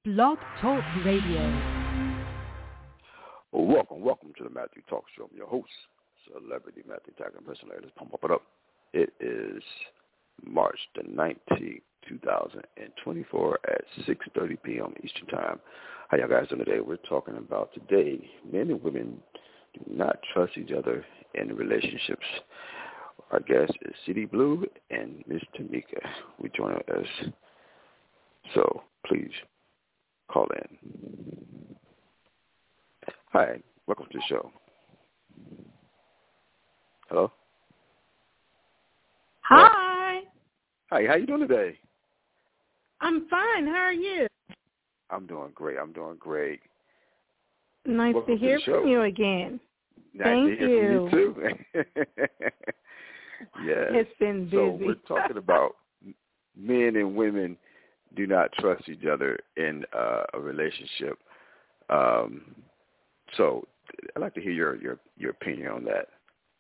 Blog Talk Radio. Welcome to the Matthew Talk Show. I'm your host, Celebrity Matthew Taggart. Personally, let's pump it up. It is March the 19th, 2024 at 6:30 p.m. Eastern Time. How y'all guys doing today? We're talking about today, men and women do not trust each other in relationships. Our guest is CD Blue and Miss Tamika. We join us. So please call in. Hi, welcome to the show. Hello? Hi. Hi, how you doing today? I'm fine. How are you? I'm doing great. Nice welcome to hear from you again. Thank you. From you too. Yes. It's been busy. So we're talking about men and women do not trust each other in a relationship. So I'd like to hear your opinion on that.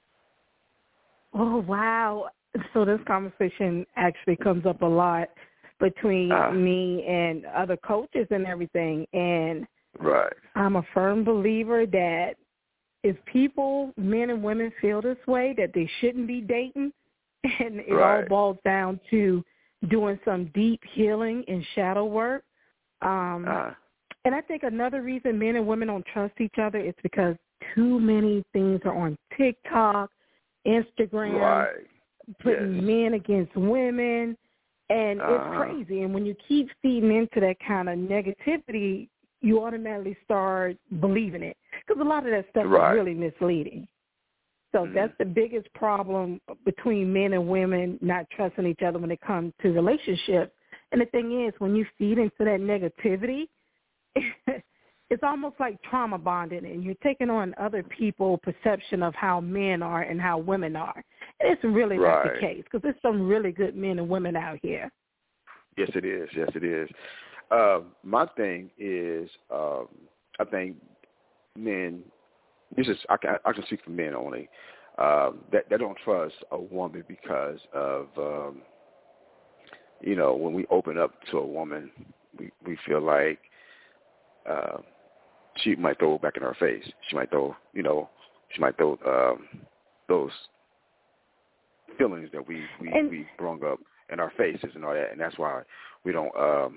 Oh, wow. So this conversation actually comes up a lot between me and other coaches and everything. And right. I'm a firm believer that if people, men and women, feel this way, that they shouldn't be dating, and it all boils down to doing some deep healing and shadow work. And I think another reason men and women don't trust each other is because too many things are on TikTok, Instagram, putting men against women, and it's crazy. And when you keep feeding into that kind of negativity, you automatically start believing it because a lot of that stuff is really misleading. So that's the biggest problem between men and women not trusting each other when it comes to relationships. And the thing is, when you feed into that negativity, it's almost like trauma bonding, and you're taking on other people's perception of how men are and how women are. And it's really not the case because there's some really good men and women out here. Yes, it is. My thing is, I think men. I can speak for men only. That don't trust a woman because of when we open up to a woman, we feel like she might throw it back in our face. She might throw those feelings that we brung up in our faces and all that, and that's why we don't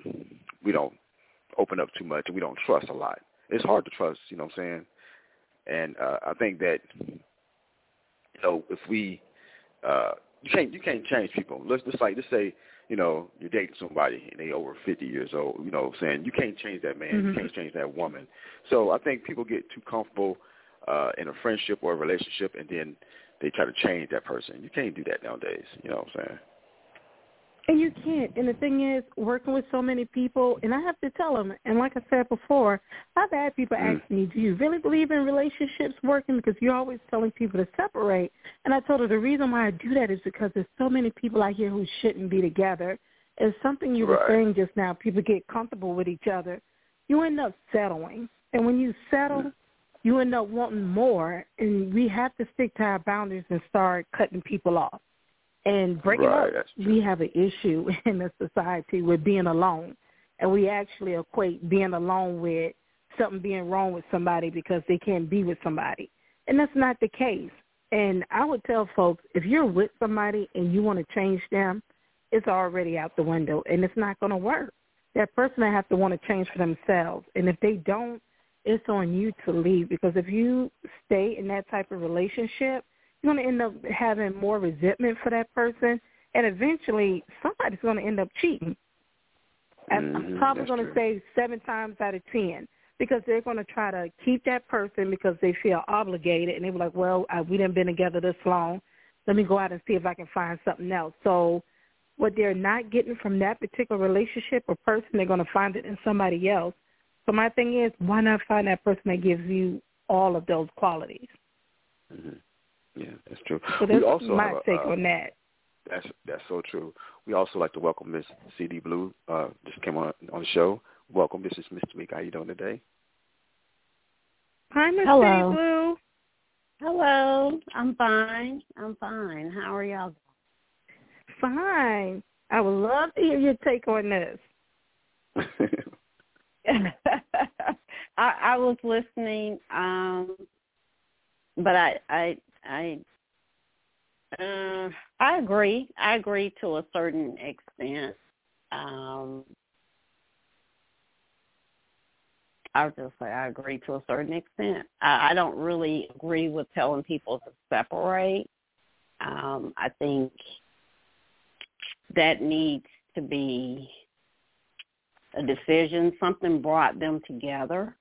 open up too much and we don't trust a lot. It's hard to trust, you know what I'm saying? And I think that if we you can't change people. Let's say you're dating somebody and they over 50 years old. You know what I'm saying? You can't change that man. You can't change that woman. So I think people get too comfortable in a friendship or a relationship, and then they try to change that person. You can't do that nowadays. You know what I'm saying? And you can't. And the thing is, working with so many people, and I have to tell them, and like I said before, I've had people ask me, do you really believe in relationships working? Because you're always telling people to separate. And I told her the reason why I do that is because there's so many people out here who shouldn't be together. It's something you were saying just now. People get comfortable with each other. You end up settling. And when you settle, you end up wanting more. And we have to stick to our boundaries and start cutting people off. And breaking up, we have an issue in the society with being alone. And we actually equate being alone with something being wrong with somebody because they can't be with somebody. And that's not the case. And I would tell folks, if you're with somebody and you want to change them, it's already out the window, and it's not going to work. That person will have to want to change for themselves. And if they don't, it's on you to leave, because if you stay in that type of relationship, you're going to end up having more resentment for that person, and eventually somebody's going to end up cheating. I'm probably going to say 7 times out of 10, because they're going to try to keep that person because they feel obligated, and they were like, well, we done been together this long. Let me go out and see if I can find something else. So what they're not getting from that particular relationship or person, they're going to find it in somebody else. So my thing is, why not find that person that gives you all of those qualities? Yeah, that's true. So that's my take on that. That's so true. We also like to welcome Miss CD Blue. Just came on the show. Welcome. This is Miss Tamika. How you doing today? Hi, Miss CD Blue. Hello. I'm fine. How are y'all? Fine. I would love to hear your take on this. I was listening, but I agree. I agree to a certain extent. I would just say I agree to a certain extent. I don't really agree with telling people to separate. I think that needs to be a decision. Something brought them together.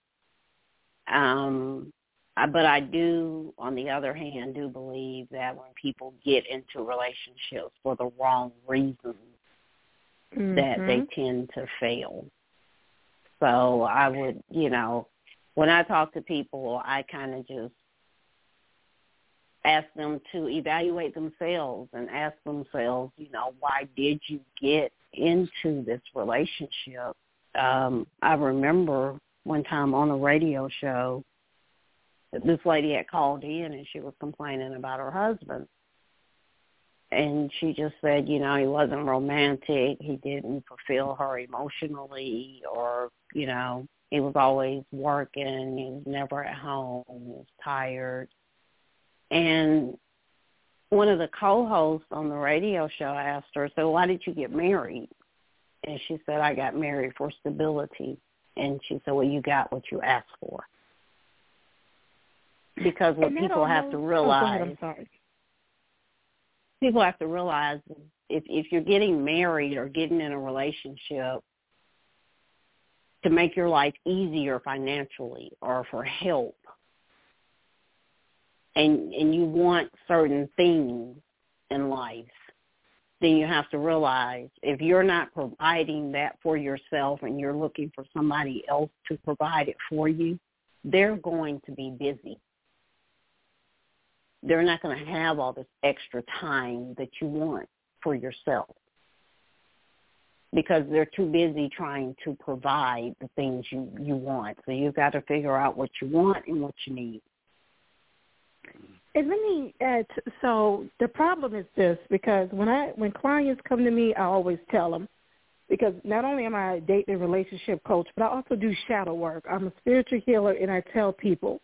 But I do, on the other hand, do believe that when people get into relationships for the wrong reasons, that they tend to fail. So I would, when I talk to people, I kind of just ask them to evaluate themselves and ask themselves, why did you get into this relationship? I remember one time on a radio show, this lady had called in and she was complaining about her husband. And she just said, he wasn't romantic. He didn't fulfill her emotionally, or, he was always working. He was never at home. He was tired. And one of the co-hosts on the radio show asked her, so why did you get married? And she said, I got married for stability. And she said, well, you got what you asked for. Because what people have to realize, people have to realize if you're getting married or getting in a relationship to make your life easier financially or for help, and you want certain things in life, then you have to realize if you're not providing that for yourself and you're looking for somebody else to provide it for you, they're going to be busy. They're not going to have all this extra time that you want for yourself because they're too busy trying to provide the things you want. So you've got to figure out what you want and what you need. And let me add, so the problem is this, because when clients come to me, I always tell them, because not only am I a dating and relationship coach, but I also do shadow work. I'm a spiritual healer, and I tell people,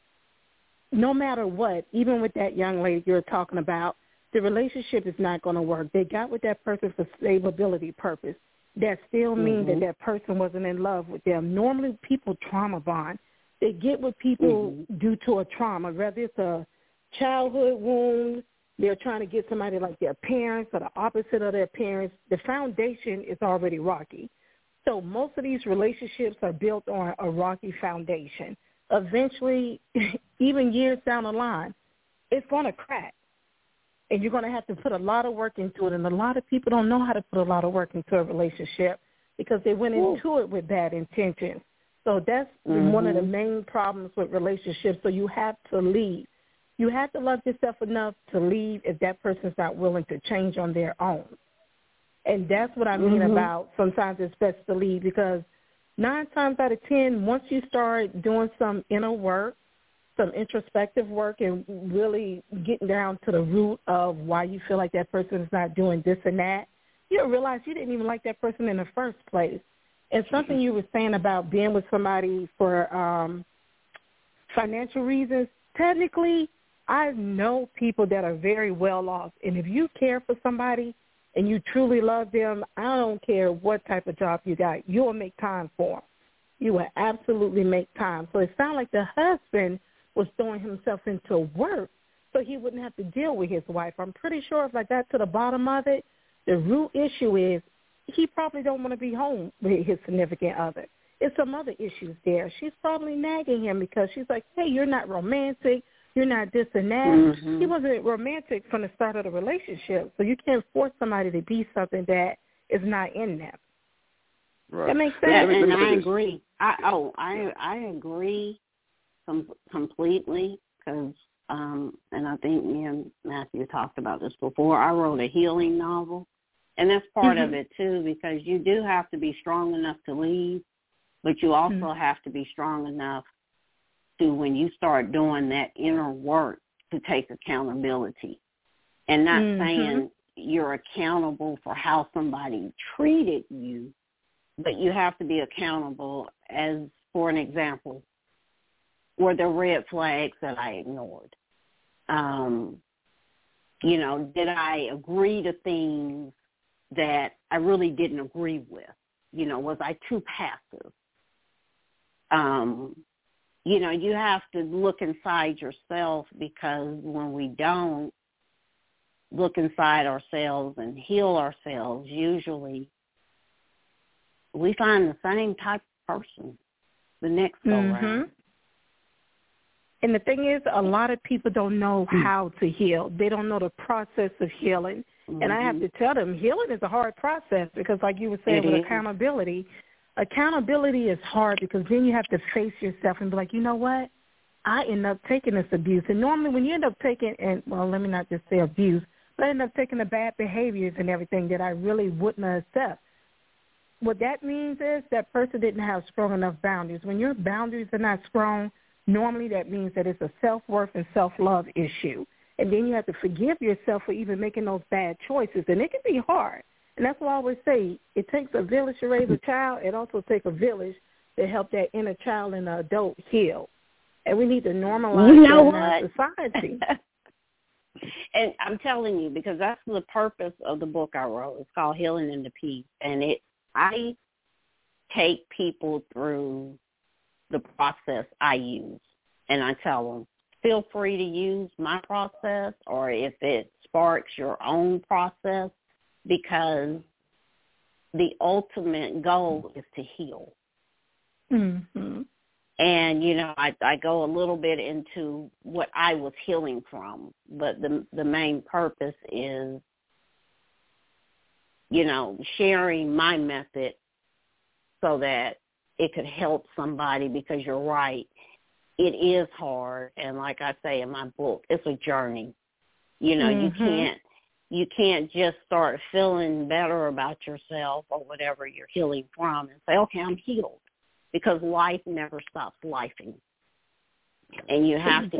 no matter what, even with that young lady you're talking about, the relationship is not going to work. They got with that person for stability purpose. That still means that person wasn't in love with them. Normally people trauma bond. They get with people due to a trauma, whether it's a childhood wound, they're trying to get somebody like their parents or the opposite of their parents. The foundation is already rocky. So most of these relationships are built on a rocky foundation. Eventually, even years down the line, it's going to crack. And you're going to have to put a lot of work into it. And a lot of people don't know how to put a lot of work into a relationship because they went into it with bad intentions. So that's one of the main problems with relationships. So you have to leave. You have to love yourself enough to leave if that person's not willing to change on their own. And that's what I mean about sometimes it's best to leave, because 9 times out of 10, once you start doing some inner work, some introspective work, and really getting down to the root of why you feel like that person is not doing this and that, you'll realize you didn't even like that person in the first place. And something you were saying about being with somebody for financial reasons, technically, I know people that are very well off. And if you care for somebody and you truly love them, I don't care what type of job you got, you will make time for them. You will absolutely make time. So it sounds like the husband was throwing himself into work so he wouldn't have to deal with his wife. I'm pretty sure if I got to the bottom of it, the root issue is he probably don't want to be home with his significant other. It's some other issues there. She's probably nagging him because she's like, hey, you're not romantic. You're not this and that. He wasn't romantic from the start of the relationship. So you can't force somebody to be something that is not in them. Right. That makes sense. Yeah, and I agree. I agree completely, because, and I think me and Matthew talked about this before, I wrote a healing novel. And that's part of it, too, because you do have to be strong enough to leave, but you also have to be strong enough to, when you start doing that inner work, to take accountability. And not saying you're accountable for how somebody treated you, but you have to be accountable as for an example, were there red flags that I ignored? Did I agree to things that I really didn't agree with? Was I too passive? You have to look inside yourself, because when we don't look inside ourselves and heal ourselves, usually we find the same type of person the next go round. And the thing is, a lot of people don't know how to heal. They don't know the process of healing. And I have to tell them, healing is a hard process, because like you were saying with accountability is hard, because then you have to face yourself and be like, you know what? I end up taking this abuse. And normally when you end up taking, let me not just say abuse, but I end up taking the bad behaviors and everything that I really wouldn't accept. What that means is that person didn't have strong enough boundaries. When your boundaries are not strong, normally that means that it's a self-worth and self-love issue. And then you have to forgive yourself for even making those bad choices. And it can be hard. And that's what I always say. It takes a village to raise a child. It also takes a village to help that inner child and the adult heal. And we need to normalize that in our society. And I'm telling you, because that's the purpose of the book I wrote. It's called Healing into Peace. And I take people through the process I use. And I tell them, feel free to use my process, or if it sparks your own process, because the ultimate goal is to heal. Mm-hmm. And, I go a little bit into what I was healing from, but the main purpose is, sharing my method so that it could help somebody, because you're right. It is hard. And like I say in my book, it's a journey. You can't just start feeling better about yourself or whatever you're healing from and say, okay, I'm healed. Because life never stops lifing. And you have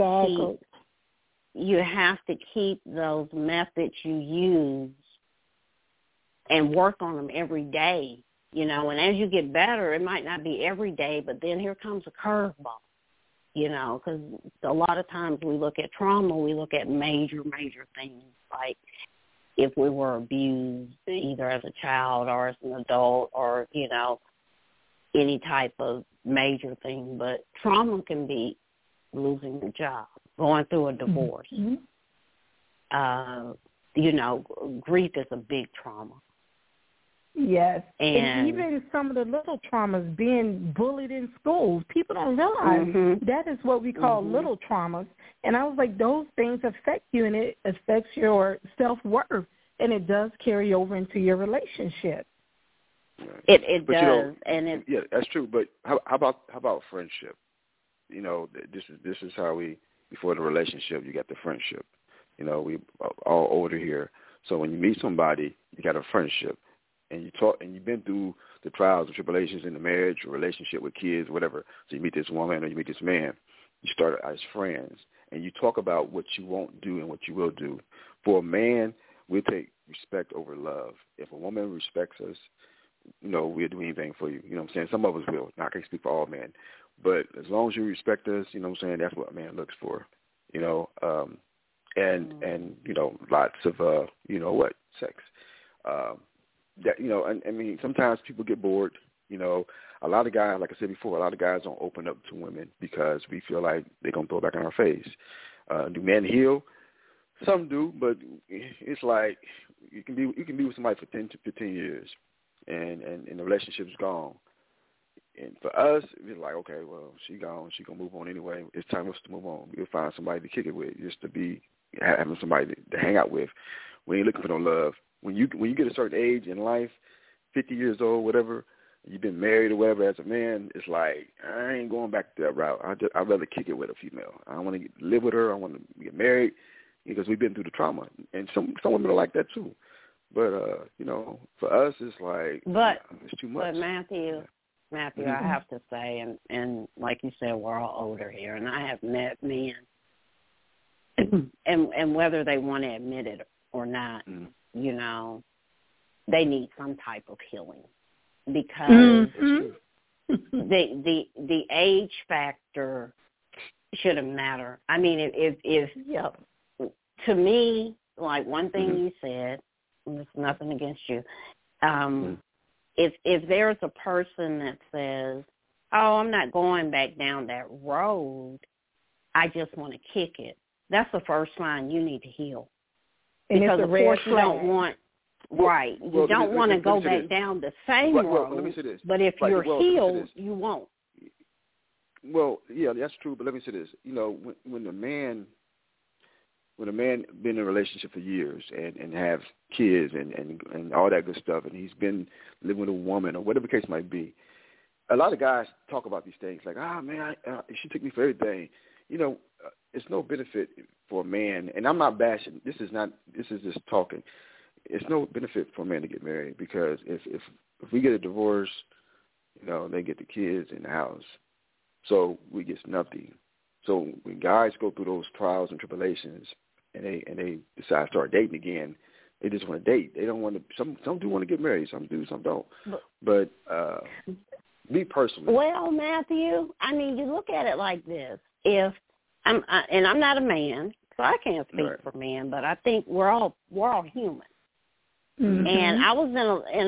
to keep those methods you use and work on them every day, and as you get better, it might not be every day, but then here comes a curveball, because a lot of times we look at trauma, we look at major things, like if we were abused either as a child or as an adult, or, any type of major thing. But trauma can be losing a job, going through a divorce. Grief is a big trauma. Yes. And even some of the little traumas, being bullied in school, people don't realize that is what we call little traumas. And I was like, those things affect you, and it affects your self-worth, and it does carry over into your relationship. It does, and yeah, that's true. But how about friendship? This is how we, before the relationship, you got the friendship. We all older here, so when you meet somebody, you got a friendship, and you talk, and you've been through the trials and tribulations in the marriage or relationship with kids, whatever. So you meet this woman or you meet this man, you start as friends, and you talk about what you won't do and what you will do. For a man, we take respect over love. If a woman respects us, we'll do anything for you. You know what I'm saying? Some of us will. Now, I can't speak for all men. But as long as you respect us, you know what I'm saying, that's what a man looks for. And lots of, sex. Sometimes people get bored. A lot of guys, like I said before, a lot of guys don't open up to women because we feel like they're going to throw it back in our face. Do men heal? Some do, but it's like you can be with somebody for 10 to 15 years. And the relationship's gone. And for us, it's like, okay, well, she gone. She going to move on anyway. It's time for us to move on. We'll find somebody to kick it with, just to be having somebody to hang out with. We ain't looking for no love. When you get a certain age in life, 50 years old, whatever, you've been married or whatever as a man, it's like, I ain't going back to that route. I'd rather kick it with a female. I don't want to live with her. I want to get married because we've been through the trauma. And some women are like that too. But, for us, it's like, it's too much. But Matthew, I have to say, and like you said, we're all older here, and I have met men, and whether they want to admit it or not, they need some type of healing, because the age factor shouldn't matter. I mean, if to me, like one thing you said, and it's nothing against you. If there's a person that says, "Oh, I'm not going back down that road. I just want to kick it," that's the first sign you need to heal. Because of course you don't want. Right. You don't want to go back down the same road. Let me say this. But if you're healed, you won't. Well, yeah, that's true. But let me say this. You know, when a man been in a relationship for years and have kids and all that good stuff, and he's been living with a woman or whatever the case might be, a lot of guys talk about these things like, man, she took me for everything. You know, it's no benefit for a man, and I'm not bashing. This is just talking. It's no benefit for a man to get married because if we get a divorce, you know, they get the kids in the house, so we get nothing. So when guys go through those trials and tribulations, and they decide to start dating again, they just want to date. They don't want to. Some do want to get married. Some do. Some don't. But me personally. Well, Matthew, I mean, you look at it like this. If I'm not a man, so I can't speak for men, but I think we're all human. Mm-hmm. And I was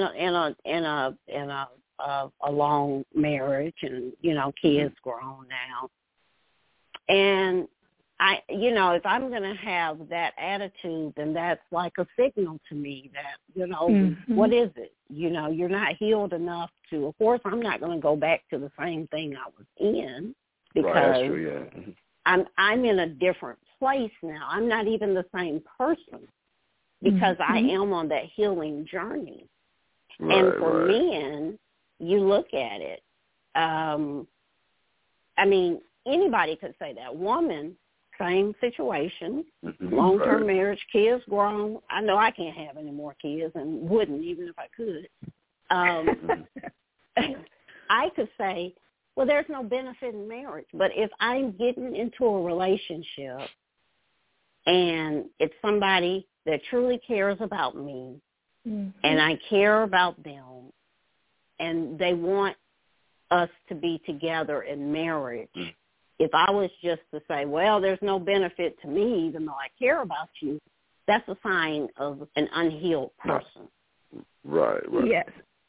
in a long marriage, and you know, kids grown now. And if I'm going to have that attitude, then that's like a signal to me that, you know, what is it? You know, you're not healed enough to. Of course, I'm not going to go back to the same thing I was in because that's true, yeah. I'm in a different place now. I'm not even the same person. Because I am on that healing journey. And for men, you look at it. I mean, anybody could say that. Woman, same situation, long-term marriage, kids grown. I know I can't have any more kids and wouldn't even if I could. I could say, well, there's no benefit in marriage. But if I'm getting into a relationship and it's somebody that truly cares about me, and I care about them, and they want us to be together in marriage. If I was just to say, well, there's no benefit to me, even though I care about you, that's a sign of an unhealed person. Right. Yes.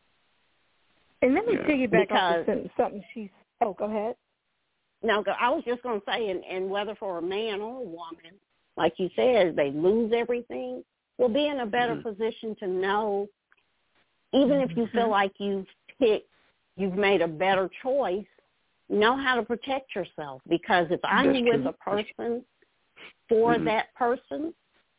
And let me piggyback off something she's. Oh, go ahead. No, I was just going to say, and whether for a man or a woman, like you said, they lose everything, will be in a better position to know, even if you feel like you've made a better choice, know how to protect yourself. Because if I'm with a person for that person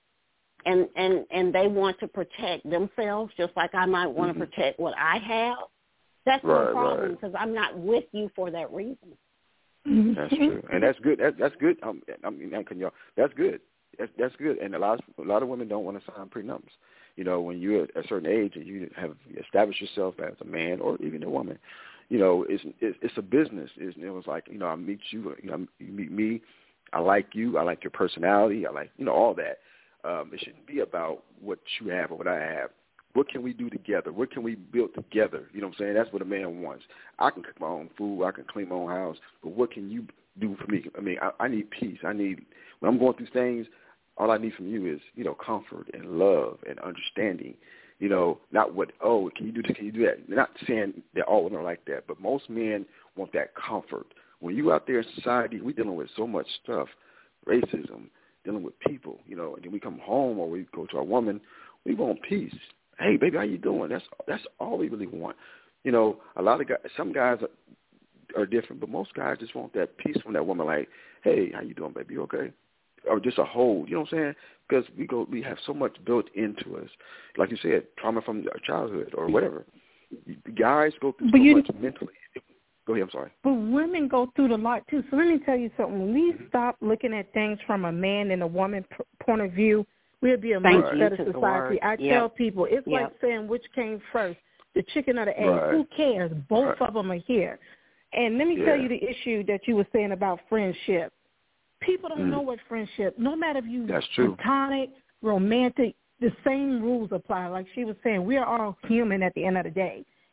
and they want to protect themselves just like I might want to protect what I have, that's no problem because I'm not with you for that reason. That's true, and that's good. That's good. That's good. That's good. And a lot of women don't want to sign prenups. You know, when you're at a certain age and you have established yourself as a man or even a woman, you know, it's a business. It was like, you know, I meet you, you know, you meet me. I like you. I like your personality. I like, you know, all that. It shouldn't be about what you have or what I have. What can we do together? What can we build together? You know what I'm saying? That's what a man wants. I can cook my own food. I can clean my own house. But what can you do for me? I mean, I need peace. When I'm going through things, all I need from you is, you know, comfort and love and understanding. You know, not what, oh, can you do this, can you do that? Not saying that all women are like that, but most men want that comfort. When you out there in society, we're dealing with so much stuff, racism, dealing with people, you know, and then we come home or we go to our woman, we want peace. Hey, baby, how you doing? That's all we really want. You know, a lot of guys, some guys are different, but most guys just want that peace from that woman, like, hey, how you doing, baby? You okay? Or just a hold, you know what I'm saying? Because we have so much built into us. Like you said, trauma from our childhood or whatever. Guys go through so much mentally. Go ahead, I'm sorry. But women go through a lot, too. So let me tell you something. When we stop looking at things from a man and a woman point of view, we'll be a much better society. I tell people, it's like saying which came first, the chicken or the egg. Who cares? Both of them are here. And let me tell you the issue that you were saying about friendship. People don't know what friendship, no matter if you platonic, romantic, the same rules apply. Like she was saying, we are all human at the end of the day.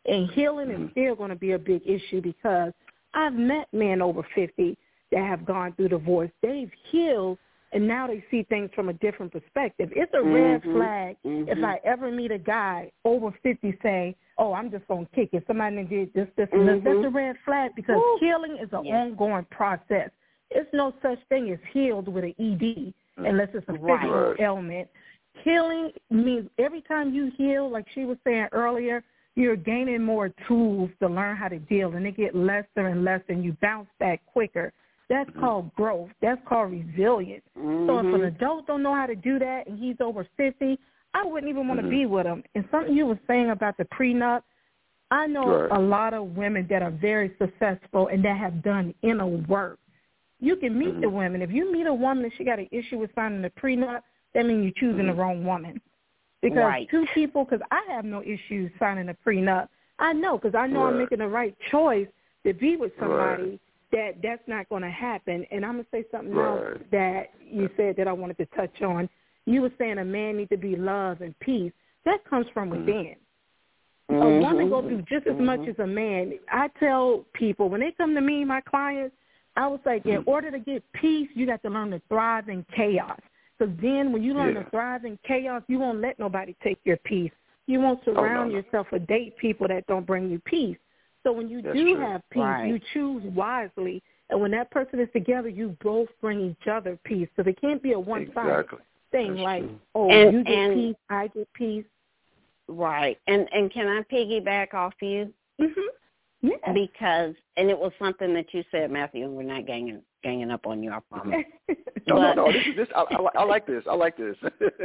And healing is still going to be a big issue because I've met men over 50 that have gone through divorce. They've healed, and now they see things from a different perspective. It's a red flag if I ever meet a guy over 50 say, oh, I'm just going to kick it. Somebody did this, and this. That's a red flag because healing is an ongoing process. It's no such thing as healed with an ED unless it's a physical ailment. Healing means every time you heal, like she was saying earlier, you're gaining more tools to learn how to deal, and they get lesser and lesser, and you bounce back quicker. That's called growth. That's called resilience. So if an adult don't know how to do that and he's over 50, I wouldn't even want to be with him. And something you were saying about the prenup, I know a lot of women that are very successful and that have done inner work. You can meet the women. If you meet a woman and she got an issue with signing a prenup, that means you're choosing the wrong woman. Because two people, because I have no issues signing a prenup. I know, because I know I'm making the right choice to be with somebody that's not going to happen. And I'm going to say something else that you said that I wanted to touch on. You were saying a man needs to be love and peace. That comes from within. A woman goes through just as much as a man. I tell people, when they come to me, my clients, I was like, in order to get peace, you got to learn to thrive in chaos. Because then when you learn to thrive in chaos, you won't let nobody take your peace. You won't surround yourself or date people that don't bring you peace. So when you have peace, you choose wisely. And when that person is together, you both bring each other peace. So there can't be a one-sided thing like, you get peace, I get peace. Right. And can I piggyback off you? Yeah. Because, and it was something that you said, Matthew, and we're not ganging up on you, I promise. No. This. I like this. I like this.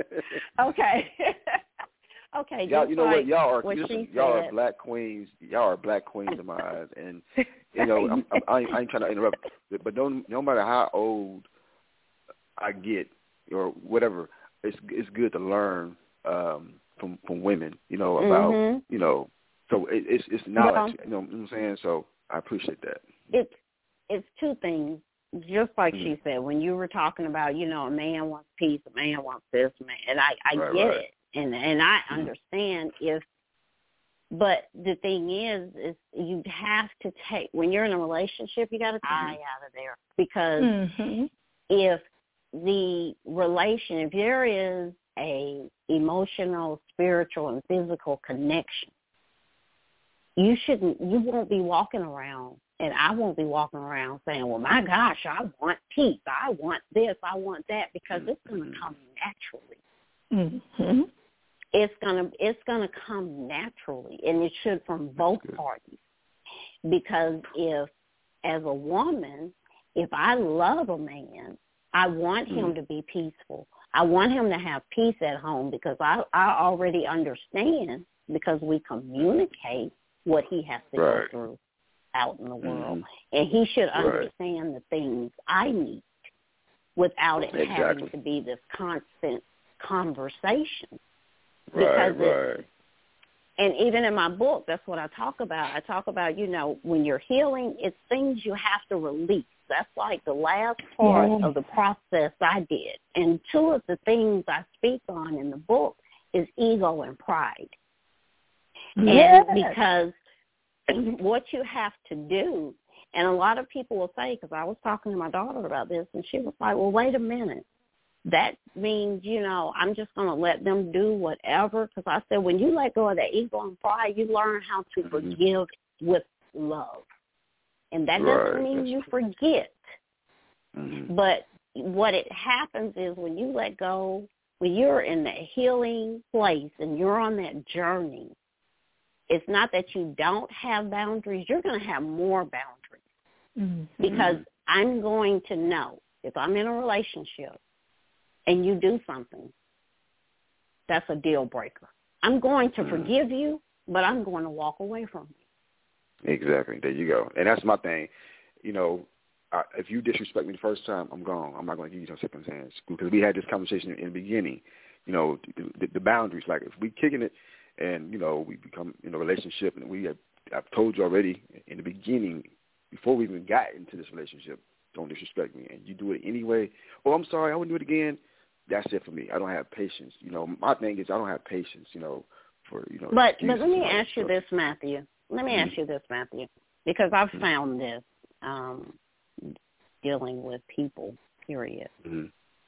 Okay. Okay. Y'all, you know like what? Y'all are black queens. Y'all are black queens in my eyes, and you know, I ain't trying to interrupt, but no matter how old I get or whatever, it's good to learn from women. You know about you know. So it's knowledge, you know what I'm saying? So I appreciate that. It's two things. Just like she said, when you were talking about, you know, a man wants peace, a man wants this, and I get it, and I understand but the thing is you have to take, when you're in a relationship, you got to take the eye out of there, because if there is a emotional, spiritual, and physical connection, you won't be walking around, and I won't be walking around saying, well, my gosh, I want peace, I want this, I want that, because it's going to come naturally. It's gonna come naturally, and it should from both parties. Because if, as a woman, if I love a man, I want him to be peaceful. I want him to have peace at home, because I already understand, because we communicate what he has to go through out in the world. And he should understand the things I need without it having to be this constant conversation. Because and even in my book, that's what I talk about. I talk about, you know, when you're healing, it's things you have to release. That's like the last part of the process I did. And two of the things I speak on in the book is ego and pride. And because what you have to do, and a lot of people will say, because I was talking to my daughter about this, and she was like, well, wait a minute. That means, you know, I'm just going to let them do whatever. Because I said, when you let go of that ego and pride, you learn how to forgive with love. And that doesn't mean you forget. But what it happens is when you let go, when you're in that healing place and you're on that journey, it's not that you don't have boundaries. You're going to have more boundaries. Because I'm going to know if I'm in a relationship and you do something, that's a deal breaker. I'm going to forgive you, but I'm going to walk away from you. Exactly. There you go. And that's my thing. You know, if you disrespect me the first time, I'm gone. I'm not going to give you no second chance. Because we had this conversation in the beginning, you know, the boundaries. Like if we kicking it and, you know, we become in a relationship, and I've told you already in the beginning, before we even got into this relationship, don't disrespect me. And you do it anyway. Oh, I'm sorry, I wouldn't do it again. That's it for me. I don't have patience. You know, my thing is I don't have patience, you know, for, you know. But let me ask you this, Matthew. let me ask you this, Matthew, because I've found this dealing with people, period. Mm-hmm.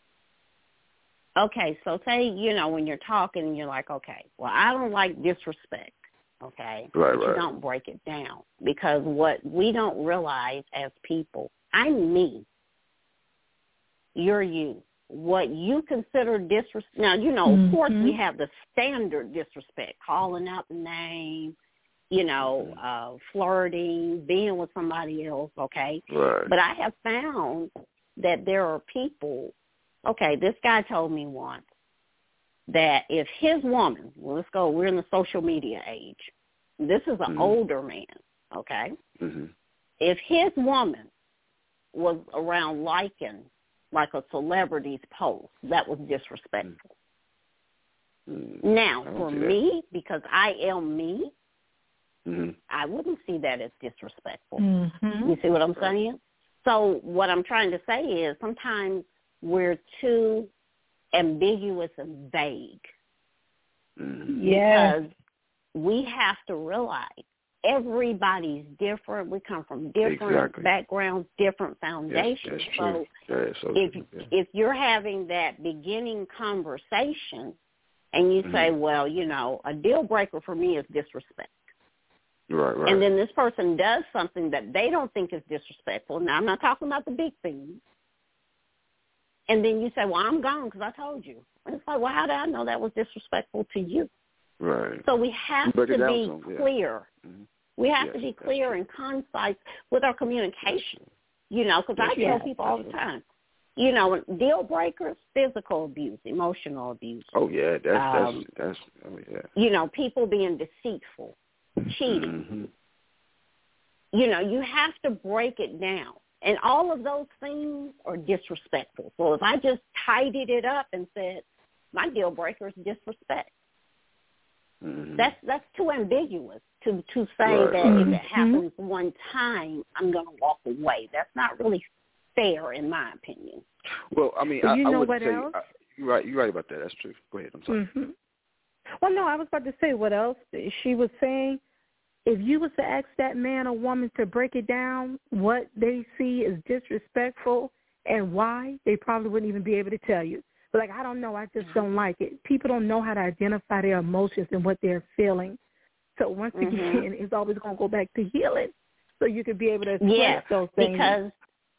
Okay, so say, when you're talking, you're like, okay, well, I don't like disrespect, okay? Right, but you don't break it down, because what we don't realize as people, I'm me, you're you. What you consider disrespect, now, of course we have the standard disrespect, calling out the name, flirting, being with somebody else, okay? Right. But I have found that there are people, okay, this guy told me once that if his woman, well, let's go, we're in the social media age. This is an older man, okay? Mm-hmm. If his woman was around liking like a celebrity's post, that was disrespectful. Mm-hmm. Now, for me, because I am me, I wouldn't see that as disrespectful. Mm-hmm. You see what I'm saying? So what I'm trying to say is sometimes we're too ambiguous and vague. Yeah. Because we have to realize everybody's different. We come from different backgrounds, different foundations. Yes, so if you're having that beginning conversation and you say, well, a deal breaker for me is disrespect. Right. And then this person does something that they don't think is disrespectful. Now, I'm not talking about the big things. And then you say, well, I'm gone because I told you. And it's like, well, how did I know that was disrespectful to you? Right. So we have to be clear. Mm-hmm. We have to be clear and concise with our communication, because I tell people all the time, deal breakers, physical abuse, emotional abuse. Oh, yeah, that's people being deceitful, cheating. You have to break it down. And all of those things are disrespectful. So if I just tidied it up and said, my deal breaker is disrespect, that's too ambiguous to say that if it happens one time, I'm going to walk away. That's not really fair, in my opinion. Well, I mean, I would what say else? you're right about that. That's true. Go ahead. I'm sorry. Well, no, I was about to say what else. She was saying, if you was to ask that man or woman to break it down, what they see is disrespectful and why, they probably wouldn't even be able to tell you. But like, I don't know, I just don't like it. People don't know how to identify their emotions and what they're feeling. So once again, it's always going to go back to healing, so you could be able to express those things. Because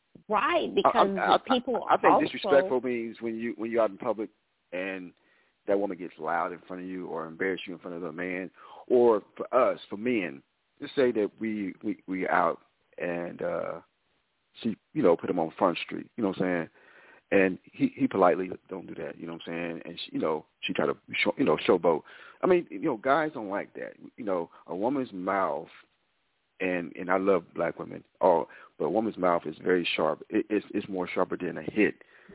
people I think also, disrespectful means when you're out in public and that woman gets loud in front of you or embarrass you in front of a man, or for men, just say that we out and she put him on Front Street, you know what I'm saying, and he politely don't do that, you know what I'm saying, and she try to showboat. I mean, guys don't like that. A woman's mouth, and I love black women, but a woman's mouth is very sharp. It's more sharper than a hit.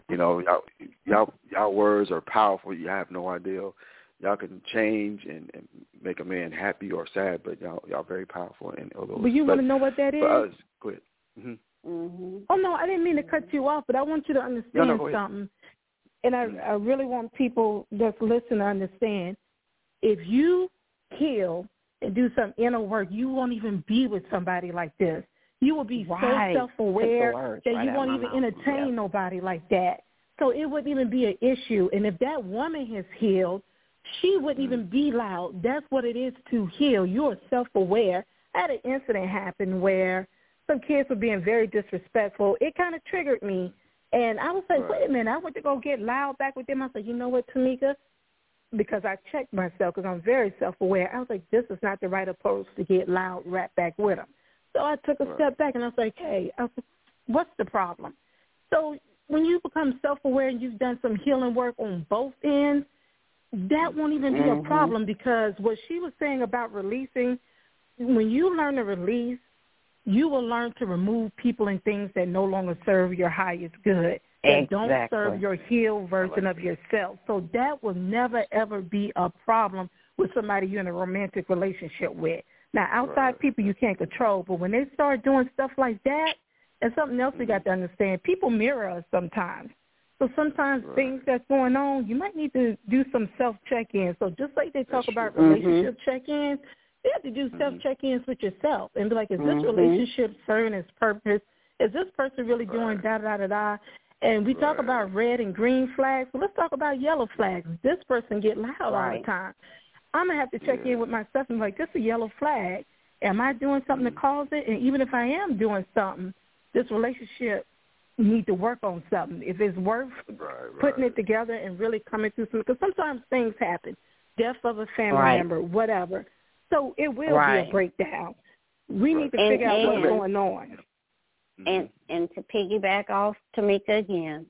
Y'all words are powerful. You have no idea. Y'all can change and make a man happy or sad, but y'all very powerful. But you want to know what that is? For us, go ahead. Oh, no, I didn't mean to cut you off, but I want you to understand something. And I really want people that's listening to understand. If you heal and do some inner work, you won't even be with somebody like this. You will be so self-aware that you won't even entertain nobody like that. So it wouldn't even be an issue. And if that woman has healed, she wouldn't even be loud. That's what it is to heal. You're self-aware. I had an incident happen where some kids were being very disrespectful. It kind of triggered me. And I was like, wait a minute. I went to go get loud back with them. I said, you know what, Tamika? Because I checked myself because I'm very self-aware. I was like, this is not the right approach to get loud right back with them. So I took a step back and I was like, hey, what's the problem? So when you become self-aware and you've done some healing work on both ends, that won't even be a problem, because what she was saying about releasing, when you learn to release, you will learn to remove people and things that no longer serve your highest good, that don't serve your healed version of yourself. So that will never, ever be a problem with somebody you're in a romantic relationship with. Now, outside people you can't control, but when they start doing stuff like that, and something else we got to understand, people mirror us sometimes. So sometimes things that's going on, you might need to do some self-check-ins. So just like they talk about relationship check-ins, You have to do self-check-ins with yourself and be like, is this relationship serving its purpose? Is this person really doing da-da-da-da-da? And we talk about red and green flags. Well, let's talk about yellow flags. This person get loud all the time. I'm going to have to check in with myself and be like, this is a yellow flag. Am I doing something to cause it? And even if I am doing something, this relationship need to work on something. If it's worth putting it together and really coming through something. Because sometimes things happen. Death of a family member, whatever. So it will be a breakdown. We need to figure out what's going on. And to piggyback off Tamika again,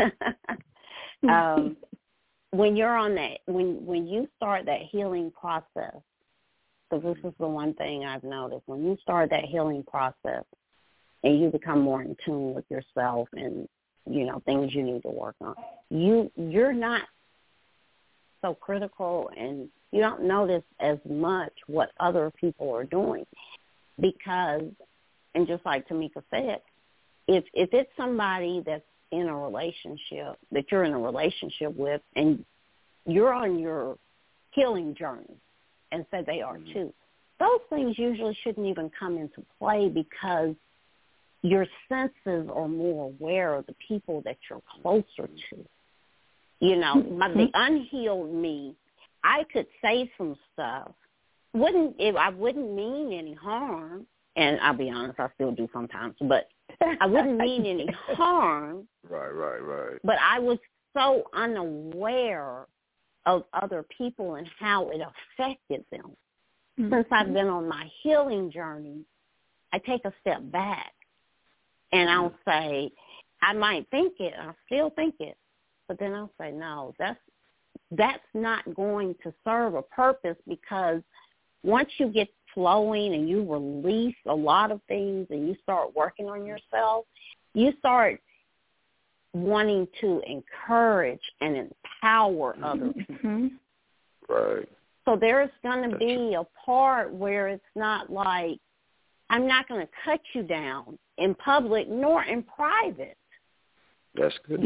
when you're on that, when you start that healing process, because this is the one thing I've noticed, when you start that healing process and you become more in tune with yourself and, you know, things you need to work on, you're not so critical and you don't notice as much what other people are doing because, and just like Tamika said, if it's somebody that's in a relationship, that you're in a relationship with and you're on your healing journey and say they are too, those things usually shouldn't even come into play because your senses are more aware of the people that you're closer to. You know, the unhealed me, I could say some stuff. I wouldn't mean any harm, and I'll be honest, I still do sometimes, but I wouldn't mean any harm. Right. But I was so unaware of other people and how it affected them. Since I've been on my healing journey, I take a step back, and I'll say, I might think it, I still think it, but then I'll say, no, that's not going to serve a purpose because once you get flowing and you release a lot of things and you start working on yourself, you start wanting to encourage and empower other people. Right. So there's going to be a part where it's not like, I'm not going to cut you down in public nor in private. That's good.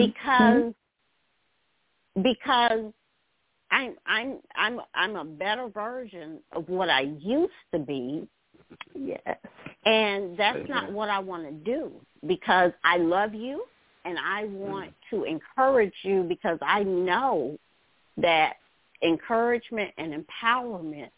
Because I'm a better version of what I used to be. Yes. And that's not what I want to do because I love you and I want to encourage you because I know that encouragement and empowerment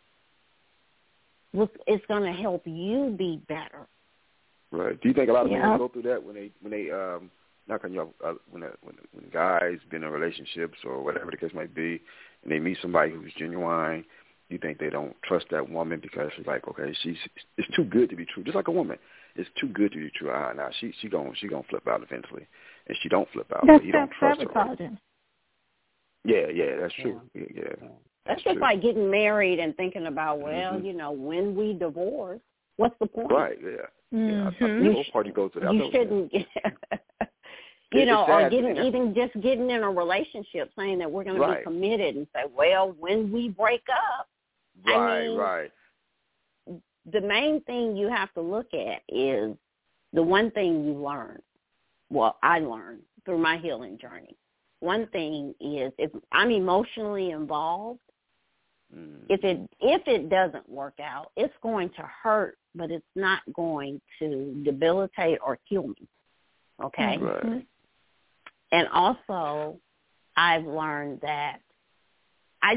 is going to help you be better. Right. Do you think a lot of men go through that when they not cutting you off, when guys been in relationships or whatever the case might be, and they meet somebody who's genuine, you think they don't trust that woman because she's like, okay, it's too good to be true. Just like a woman, it's too good to be true. Now she gonna flip out eventually, and she don't flip out. That's but you don't trust her. Yeah, that's true. Yeah. That's just true. Like getting married and thinking about, well, you know, when we divorce, what's the point? Right. Yeah. Both parties go to that. You shouldn't. You know, or getting in a relationship saying that we're going to be committed and say, well, when we break up. Right. The main thing you have to look at is the one thing you learn. Well, I learned through my healing journey. One thing is if I'm emotionally involved, if it doesn't work out, it's going to hurt, but it's not going to debilitate or kill me. Okay? Right. And also, I've learned that I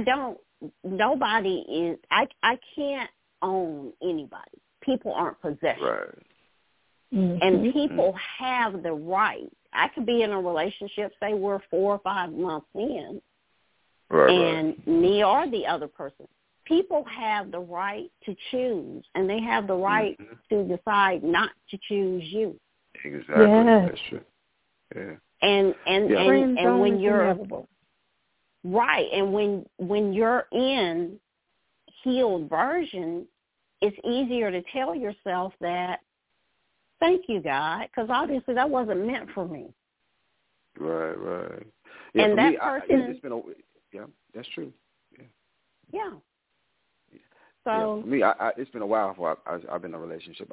can't own anybody. People aren't possession. Right. And people have the right. I could be in a relationship, say we're 4 or 5 months in, and me or the other person. People have the right to choose, and they have the right to decide not to choose you. Exactly. Yes. That's true. Yeah. And when you're right, and when you're in healed version, it's easier to tell yourself that, thank you, God, because obviously that wasn't meant for me. Right. Yeah, and for that me, person, that's true. Yeah. So for me, it's been a while before I've been in a relationship.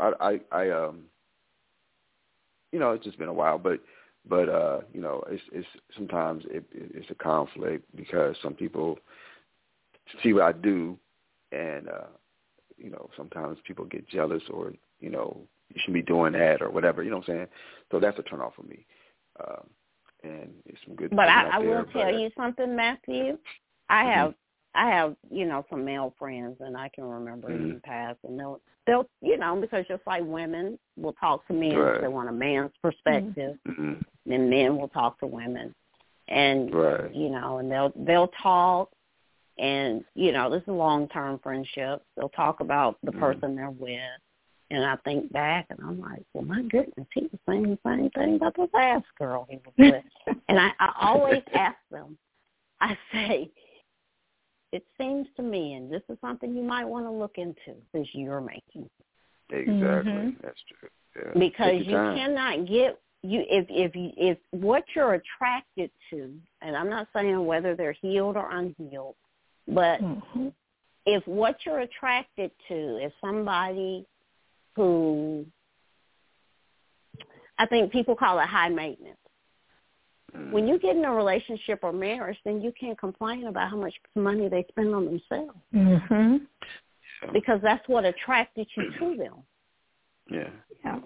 It's just been a while, but it's sometimes it's a conflict because some people see what I do and sometimes people get jealous or, you shouldn't be doing that or whatever, you know what I'm saying? So that's a turnoff for me. And it's some good. But I will tell you something, Matthew. I have, some male friends, and I can remember in the past, and they'll, because just like women will talk to men if they want a man's perspective, and men will talk to women, and and they'll talk, and this is a long-term friendship. They'll talk about the person they're with, and I think back, and I'm like, well, my goodness, he was saying the same thing about the last girl he was with, and I always ask them, I say, it seems to me, and this is something you might want to look into, is you're making. Exactly, that's true. Yeah. Because you cannot get if what you're attracted to, and I'm not saying whether they're healed or unhealed, but if what you're attracted to is somebody who, I think people call it high maintenance. When you get in a relationship or marriage, then you can't complain about how much money they spend on themselves. Because that's what attracted you to them. Yeah.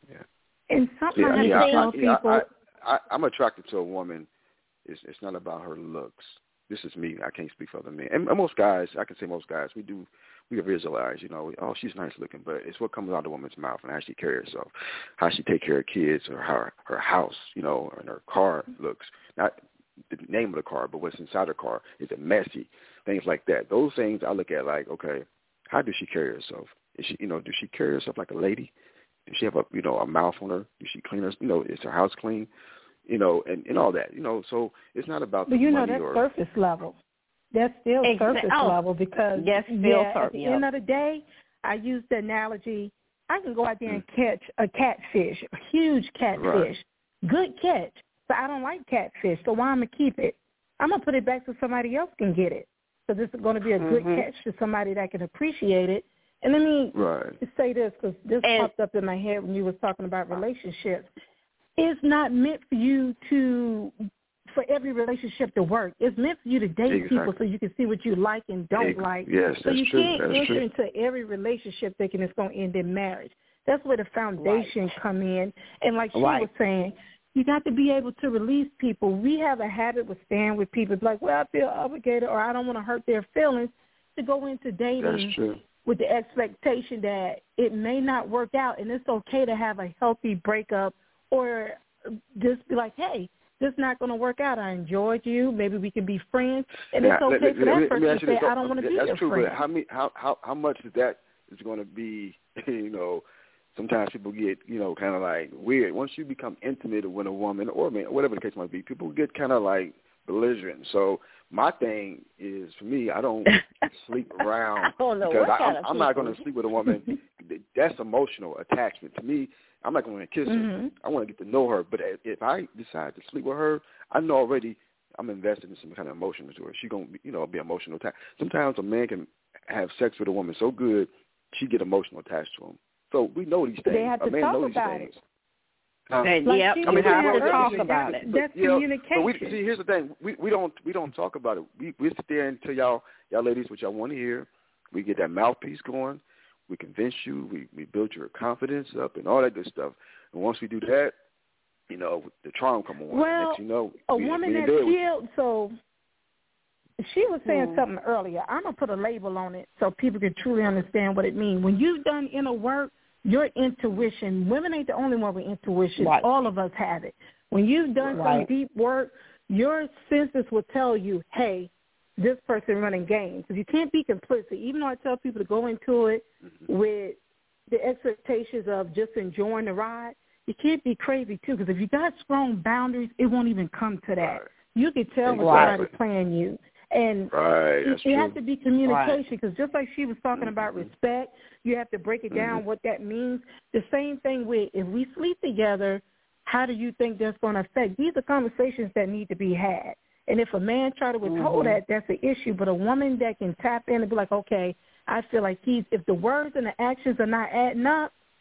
And sometimes I tell people, I'm attracted to a woman. It's not about her looks. This is me. I can't speak for other men. And most guys, I can say most guys, we visualize, oh, she's nice looking, but it's what comes out of the woman's mouth and how she carries herself, how she take care of kids, or how her house, and her car looks. Not the name of the car, but what's inside her car. Is it messy? Things like that. Those things I look at like, okay, how does she carry herself? Is she, does she carry herself like a lady? Does she have a mouth on her? Does she clean her? Is her house clean? And all that. So it's not about the money that's or surface level. That's still surface level because at the end of the day, I use the analogy, I can go out there and catch a catfish, a huge catfish, good catch, but I don't like catfish, so why am I going to keep it? I'm going to put it back so somebody else can get it. So this is going to be a good catch to somebody that can appreciate it. And let me say this, because this popped up in my head when you were talking about relationships. It's not meant for you for every relationship to work. It's meant for you to date people so you can see what you like and don't like. Yes, so that's you true. can't enter into every relationship thinking it's going to end in marriage. That's where the foundation come in. And like she was saying, you got to be able to release people. We have a habit with staying with people. It's like, well, I feel obligated or I don't want to hurt their feelings to go into dating with the expectation that it may not work out. And it's okay to have a healthy breakup or just be like, hey, this is not going to work out. I enjoyed you. Maybe we can be friends. And it's okay for that person to say, I don't want to be your friend. That's true, but how much of that is going to be, sometimes people get, kind of like weird. Once you become intimate with a woman or man, whatever the case might be, people get kind of like belligerent. So my thing is, for me, I don't sleep around because I'm not going to sleep with a woman. That's emotional attachment. To me, I'm not going to kiss her. I want to get to know her. But if I decide to sleep with her, I know already I'm invested in some kind of emotion to her. She's going to be emotional attached. Sometimes a man can have sex with a woman so good, she get emotional attached to him. So we know these things. They have to talk about it. We have to talk about it. That's communication. But here's the thing: we don't talk about it. We sit there and tell y'all ladies what y'all want to hear. We get that mouthpiece going. We convince you. We build your confidence up and all that good stuff. And once we do that, the charm come on. Well, a woman that's healed. So she was saying something earlier. I'm gonna put a label on it so people can truly understand what it means. When you've done inner work, your intuition. Women ain't the only one with intuition. All of us have it. When you've done some deep work, your senses will tell you, hey, this person running games. Because you can't be complicit. Even though I tell people to go into it with the expectations of just enjoying the ride, you can't be crazy, too. Because if you got strong boundaries, it won't even come to that. You can tell when somebody's playing you. And it has to be communication because just like she was talking about respect, you have to break it down what that means. The same thing with if we sleep together, how do you think that's going to affect? These are conversations that need to be had. And if a man try to withhold that, that's an issue. But a woman that can tap in and be like, okay, I feel like if the words and the actions are not adding up,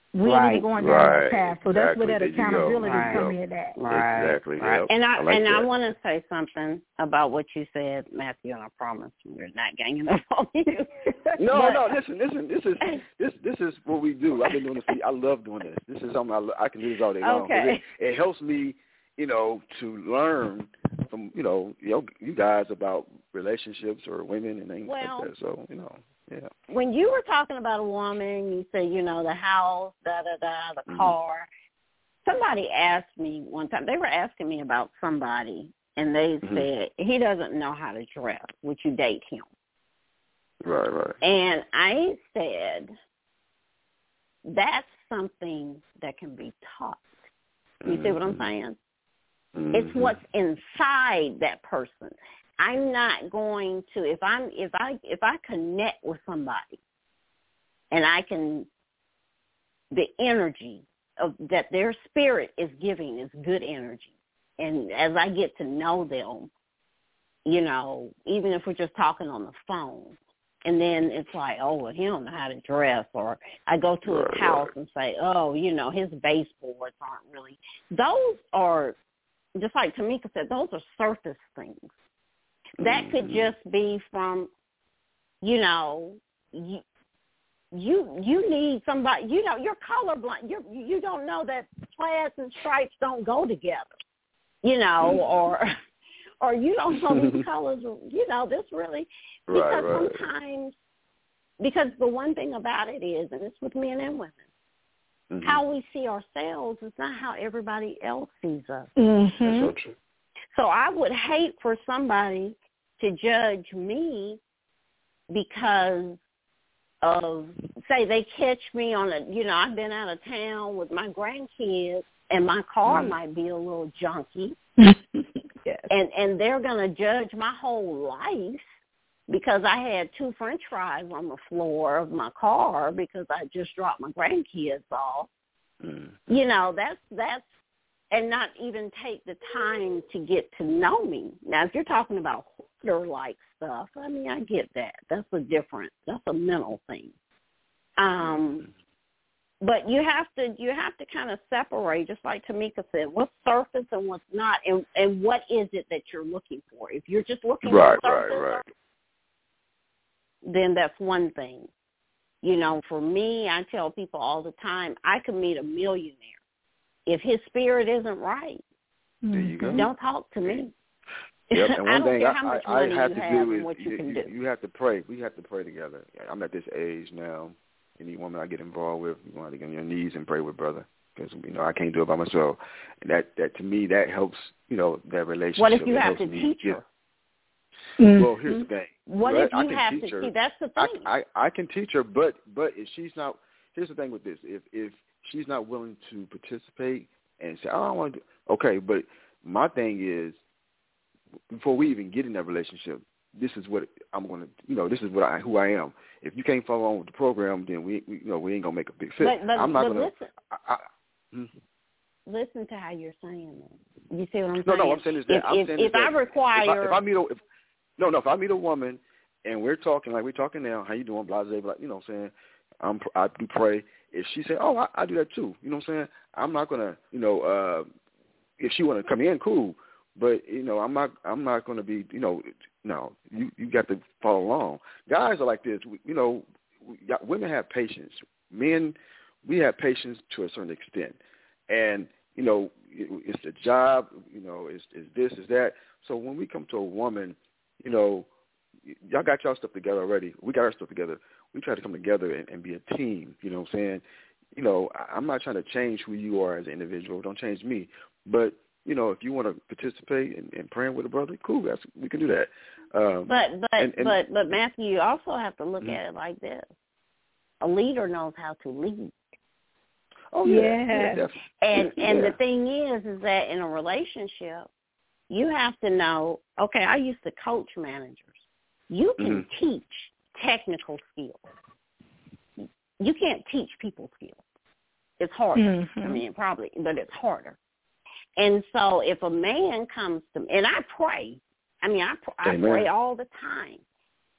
we need to be going down that path. So that's where that accountability comes in at. Exactly. Yep. And I want to say something about what you said, Matthew, and I promise we're not ganging up on you. No. Listen. This is what we do. I've been doing this. I love doing this. This is something I can do this all day long. Okay. It helps me, to learn from you guys about relationships or women and things like that. So yeah. When you were talking about a woman, you said, the house, the car. Somebody asked me one time, they were asking me about somebody, and they said, he doesn't know how to dress. Would you date him? Right. And I said, that's something that can be taught. You see what I'm saying? It's what's inside that person. I'm not going to if I connect with somebody and the energy of that their spirit is giving is good energy. And as I get to know them, even if we're just talking on the phone, and then it's like, oh, well, he don't know how to dress, or I go to his house and say, oh, his baseboards aren't really. Those are, just like Tamika said, those are surface things. That could just be from, you need somebody, you're colorblind. You don't know that plaids and stripes don't go together, or you don't know these colors, this really, because sometimes, because the one thing about it is, and it's with men and women, how we see ourselves is not how everybody else sees us. That's so true. So I would hate for somebody to judge me because of, say, they catch me on I've been out of town with my grandkids and my car might be a little junky. Yes. And they're going to judge my whole life because I had 2 French fries on the floor of my car because I just dropped my grandkids off. That's and not even take the time to get to know me. Now, if you're talking about hoarder-like stuff, I get that. That's a mental thing. But you have to kind of separate, just like Tamika said, what's surface and what's not, and what is it that you're looking for. If you're just looking for surface, then that's one thing. For me, I tell people all the time, I could meet a millionaire. If his spirit isn't right, there you go. Don't talk to me. Yep. And one thing I have to do is what you do. You have to pray. We have to pray together. I'm at this age now. Any woman I get involved with, you want to get on your knees and pray with brother, because I can't do it by myself. And that to me, that helps. That relationship. What if you have to teach her? Well, here's the thing. What if you have to teach? That's the thing. I can teach her, but if she's not, here's the thing with this. If she's not willing to participate and say, "Oh, I want to," okay. But my thing is, before we even get in that relationship, this is what I'm going to, this is who I am. If you can't follow on with the program, then we ain't gonna make a big fit. I'm not gonna. Listen to how you're saying that. You see what I'm saying? No, I'm saying is that if I require, if I meet a woman and we're talking like we're talking now, how you doing? Blah blah blah. What I'm saying, I do pray. If she say, "Oh, I do that too," what I'm saying, I'm not gonna, if she want to come in, cool. But I'm not going to be, no. You got to follow along. Guys are like this. Women have patience. Men, we have patience to a certain extent, and it's a job. It's this, it's that. So when we come to a woman, y'all got y'all stuff together already. We got our stuff together. We try to come together and be a team. You know what I'm saying? I'm not trying to change who you are as an individual. Don't change me, but if you want to participate in praying with a brother, cool. We can do that. But Matthew, you also have to look at it like this: a leader knows how to lead. Oh yeah, definitely. And the thing is that in a relationship, you have to know. Okay, I used to coach managers. You can teach technical skills. You can't teach people skills. It's harder. But it's harder. And so if a man comes to me, and I pray, I pray all the time.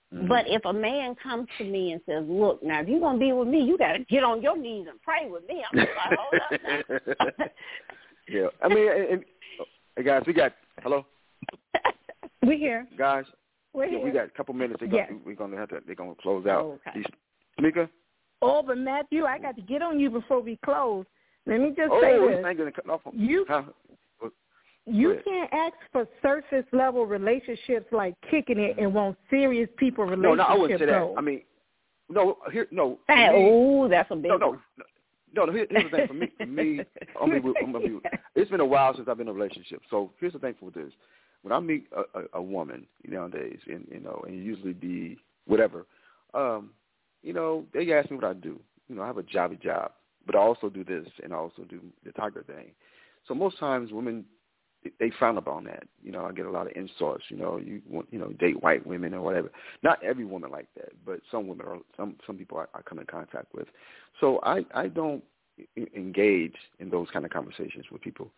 But if a man comes to me and says, look, now, if you're going to be with me, you got to get on your knees and pray with me. I'm just like, hold up now. Yeah. I mean, hey, guys, we got, hello? We're here. Guys, We're here. We got a couple minutes. We're going to have to, they're going to close out. Okay. Tamika? Oh, but Matthew, I got to get on you before we close. Let me just say this this. ain't going to cut off on You can't ask for surface level relationships like kicking it and want serious people relationship. No, I wouldn't say that. Goals. I mean, no. That's a big one. No. Here's the thing for me. It's been a while since I've been in a relationship. So here's the thing for this: when I meet a woman nowadays, and usually be whatever, they ask me what I do. I have a jobby job, but I also do this and I also do the Tiger thing. So most times women, they frown upon that. I get a lot of insults. You want, date white women or whatever. Not every woman like that, but some women are. Some people I come in contact with. So I don't engage in those kind of conversations with people.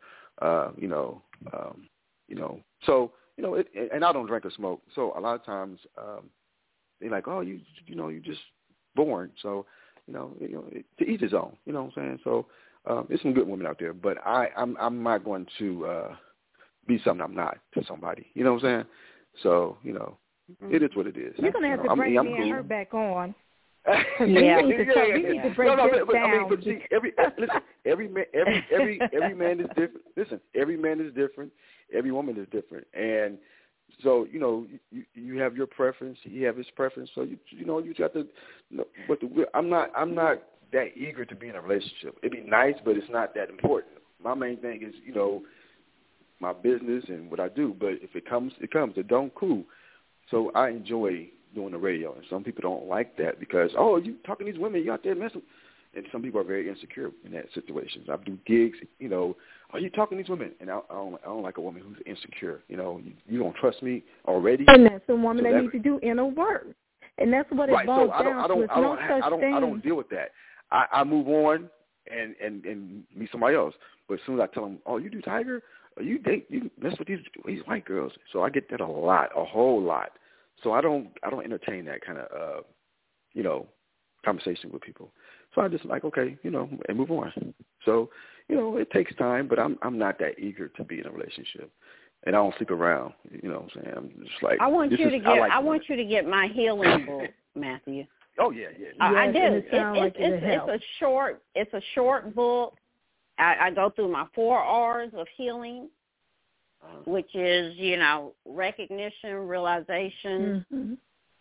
So and I don't drink or smoke. So a lot of times they're like, oh, you just born. So to each his own. You know what I'm saying? So there's some good women out there, but I'm not going to be something I'm not to somebody. You know what I'm saying? So, it is what it is. You're going to have to bring me and her back on. We need to break this down. But see, every man is different. Listen, every man is different. Every woman is different. And so, you have your preference. He have his preference. So, you got to, but I'm not that eager to be in a relationship. It'd be nice, but it's not that important. My main thing is, my business and what I do. But if it comes, it comes. It don't, cool. So I enjoy doing the radio. And some people don't like that because, oh, you talking to these women, you out there messing. And some people are very insecure in that situation. I do gigs, are you talking to these women? And I don't like a woman who's insecure. You don't trust me already. And that's the woman that needs to do inner work. And that's what it boils down to. I don't deal with that. I move on and meet somebody else. But as soon as I tell them, oh, you do Tiger? You mess with these white girls. So I get that a whole lot. So I don't entertain that kind of conversation with people. So I just like, okay, and move on. So, it takes time, but I'm not that eager to be in a relationship. And I don't sleep around, you know what I'm saying? I'm just like I want you to get my healing book, Matthew. Oh yeah. I do. It's a short book. I go through my 4 R's of healing, which is, recognition, realization.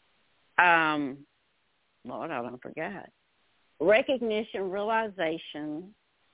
Lord, I don't forget. Recognition, realization,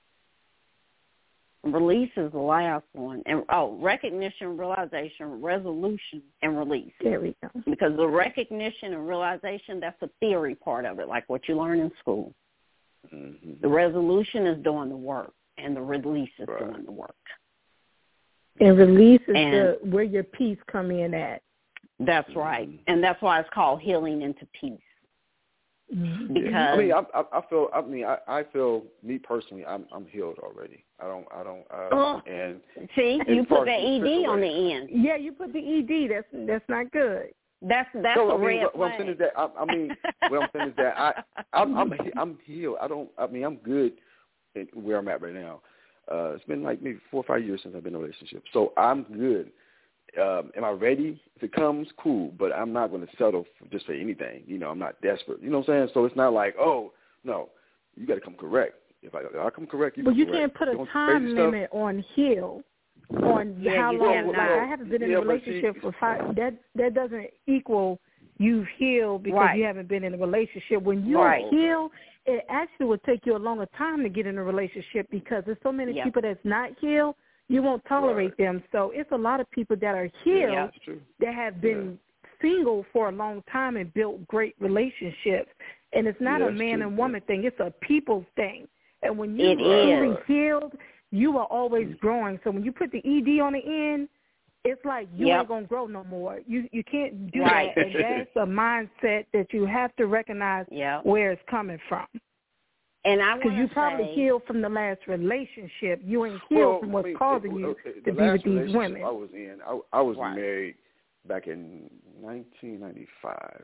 release is the last one. And recognition, realization, resolution, and release. There we go. Because the recognition and realization, that's the theory part of it, like what you learn in school. Mm-hmm. The resolution is doing the work. And the release is doing the work. And release is where your peace come in at. That's right. And that's why it's called healing into peace. Mm-hmm. Because I feel me personally, I'm healed already. And see, you put the ED on the end. Yeah, you put the ED. That's not good. That's a red flag. What I'm saying is that I'm healed. I'm good where I'm at right now. It's been like maybe 4 or 5 years since I've been in a relationship. So I'm good. Am I ready? If it comes, cool. But I'm not going to settle just for anything. I'm not desperate. You know what I'm saying? So it's not like, oh, no, you got to come correct. If I come correct, you come correct. But you can't put a time limit on heal. On how long? I haven't been in a relationship for 5. That doesn't equal you've healed because you haven't been in a relationship. When you heal, it actually will take you a longer time to get in a relationship because there's so many people that's not healed, you won't tolerate them. So it's a lot of people that are healed that have been single for a long time and built great relationships. And it's not a man and woman thing. It's a people thing. And when you're truly healed, you are always growing. So when you put the ED on the end, it's like you ain't going to grow no more. You can't do that. And that's a mindset that you have to recognize where it's coming from. And I because you probably healed from the last relationship. You ain't healed from what's causing you to be with these women. I was married back in 1995.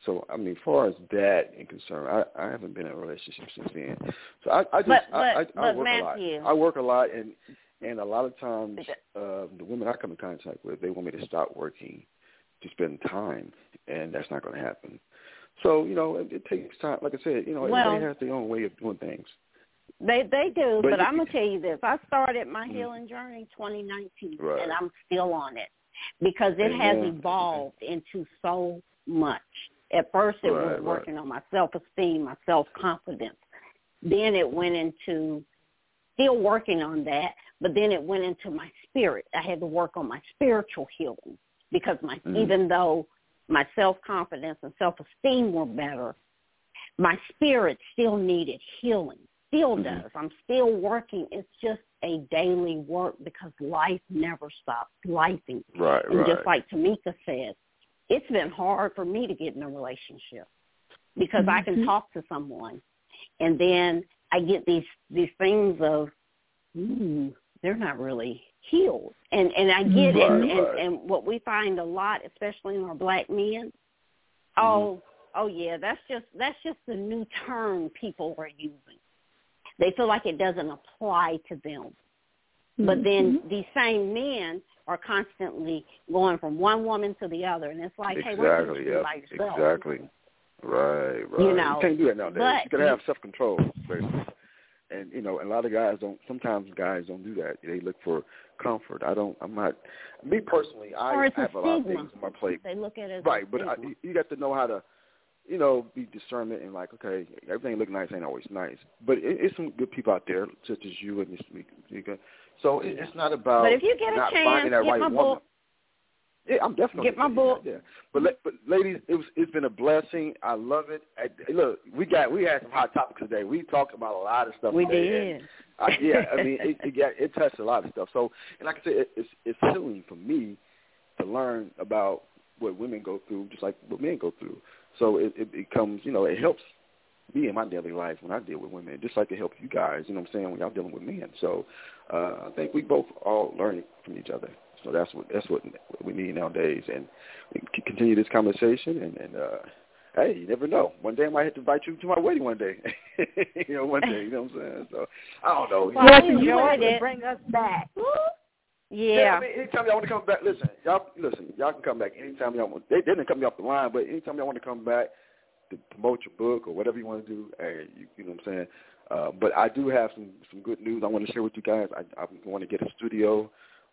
So, I mean, as far as that is concerned, I haven't been in a relationship since then. So I work Matthew, a lot. I work a lot, and a lot of times the women I come in contact with, they want me to stop working to spend time, and that's not going to happen. So, you know, it takes time. Like I said, you know, everybody has their own way of doing things. They do, but I'm going to tell you this. I started my healing journey 2019, and I'm still on it because it has evolved into so much. At first, it was working on my self-esteem, my self-confidence. Then it went into still working on that, but then it went into my spirit. I had to work on my spiritual healing because even though my self-confidence and self-esteem were better, my spirit still needed healing, still does. I'm still working. It's just a daily work because life never stops lifing. And just like Tamika said, it's been hard for me to get in a relationship because I can talk to someone and then I get these things of, they're not really healed. And I get it. And what we find a lot, especially in our black men, oh yeah, that's just the new term people are using. They feel like it doesn't apply to them. But then these same men are constantly going from one woman to the other, and it's like, hey, what do you do by yourself? Exactly. Right. You know, you can't do that nowadays. You got to have self-control, basically. And, you know, a lot of guys sometimes guys don't do that. They look for comfort. Me personally, I have a lot of things on my plate. They look at it as right, but you got to know how to, you know, be discernment and like, okay, everything look nice ain't always nice. But it's some good people out there, such as you and Miss Mika. So it's not about but if you get a not chance, finding that get right my woman. book. Yeah, I'm definitely get my book. Yeah, but ladies, it's been a blessing. I love it. Look, we had some hot topics today. We talked about a lot of stuff. We today, did. I mean, it touched a lot of stuff. So, and like I said, it's healing for me to learn about what women go through, just like what men go through. So it becomes, you know, it helps me in my daily life when I deal with women, just like it helps you guys, you know what I'm saying, when y'all dealing with men. So I think we both all learning from each other. So that's what we need nowadays, and we can continue this conversation. And hey, you never know. One day I might have to invite you to my wedding. One day, one day. You know what I'm saying? So I don't know. Well, I enjoyed it. Bring us back. Yeah. I mean, anytime y'all want to come back, y'all can come back anytime y'all want. They didn't cut me off the line, but anytime y'all want to come back to promote your book or whatever you want to do, hey, you know what I'm saying. But I do have some good news I want to share with you guys. I want to get a studio.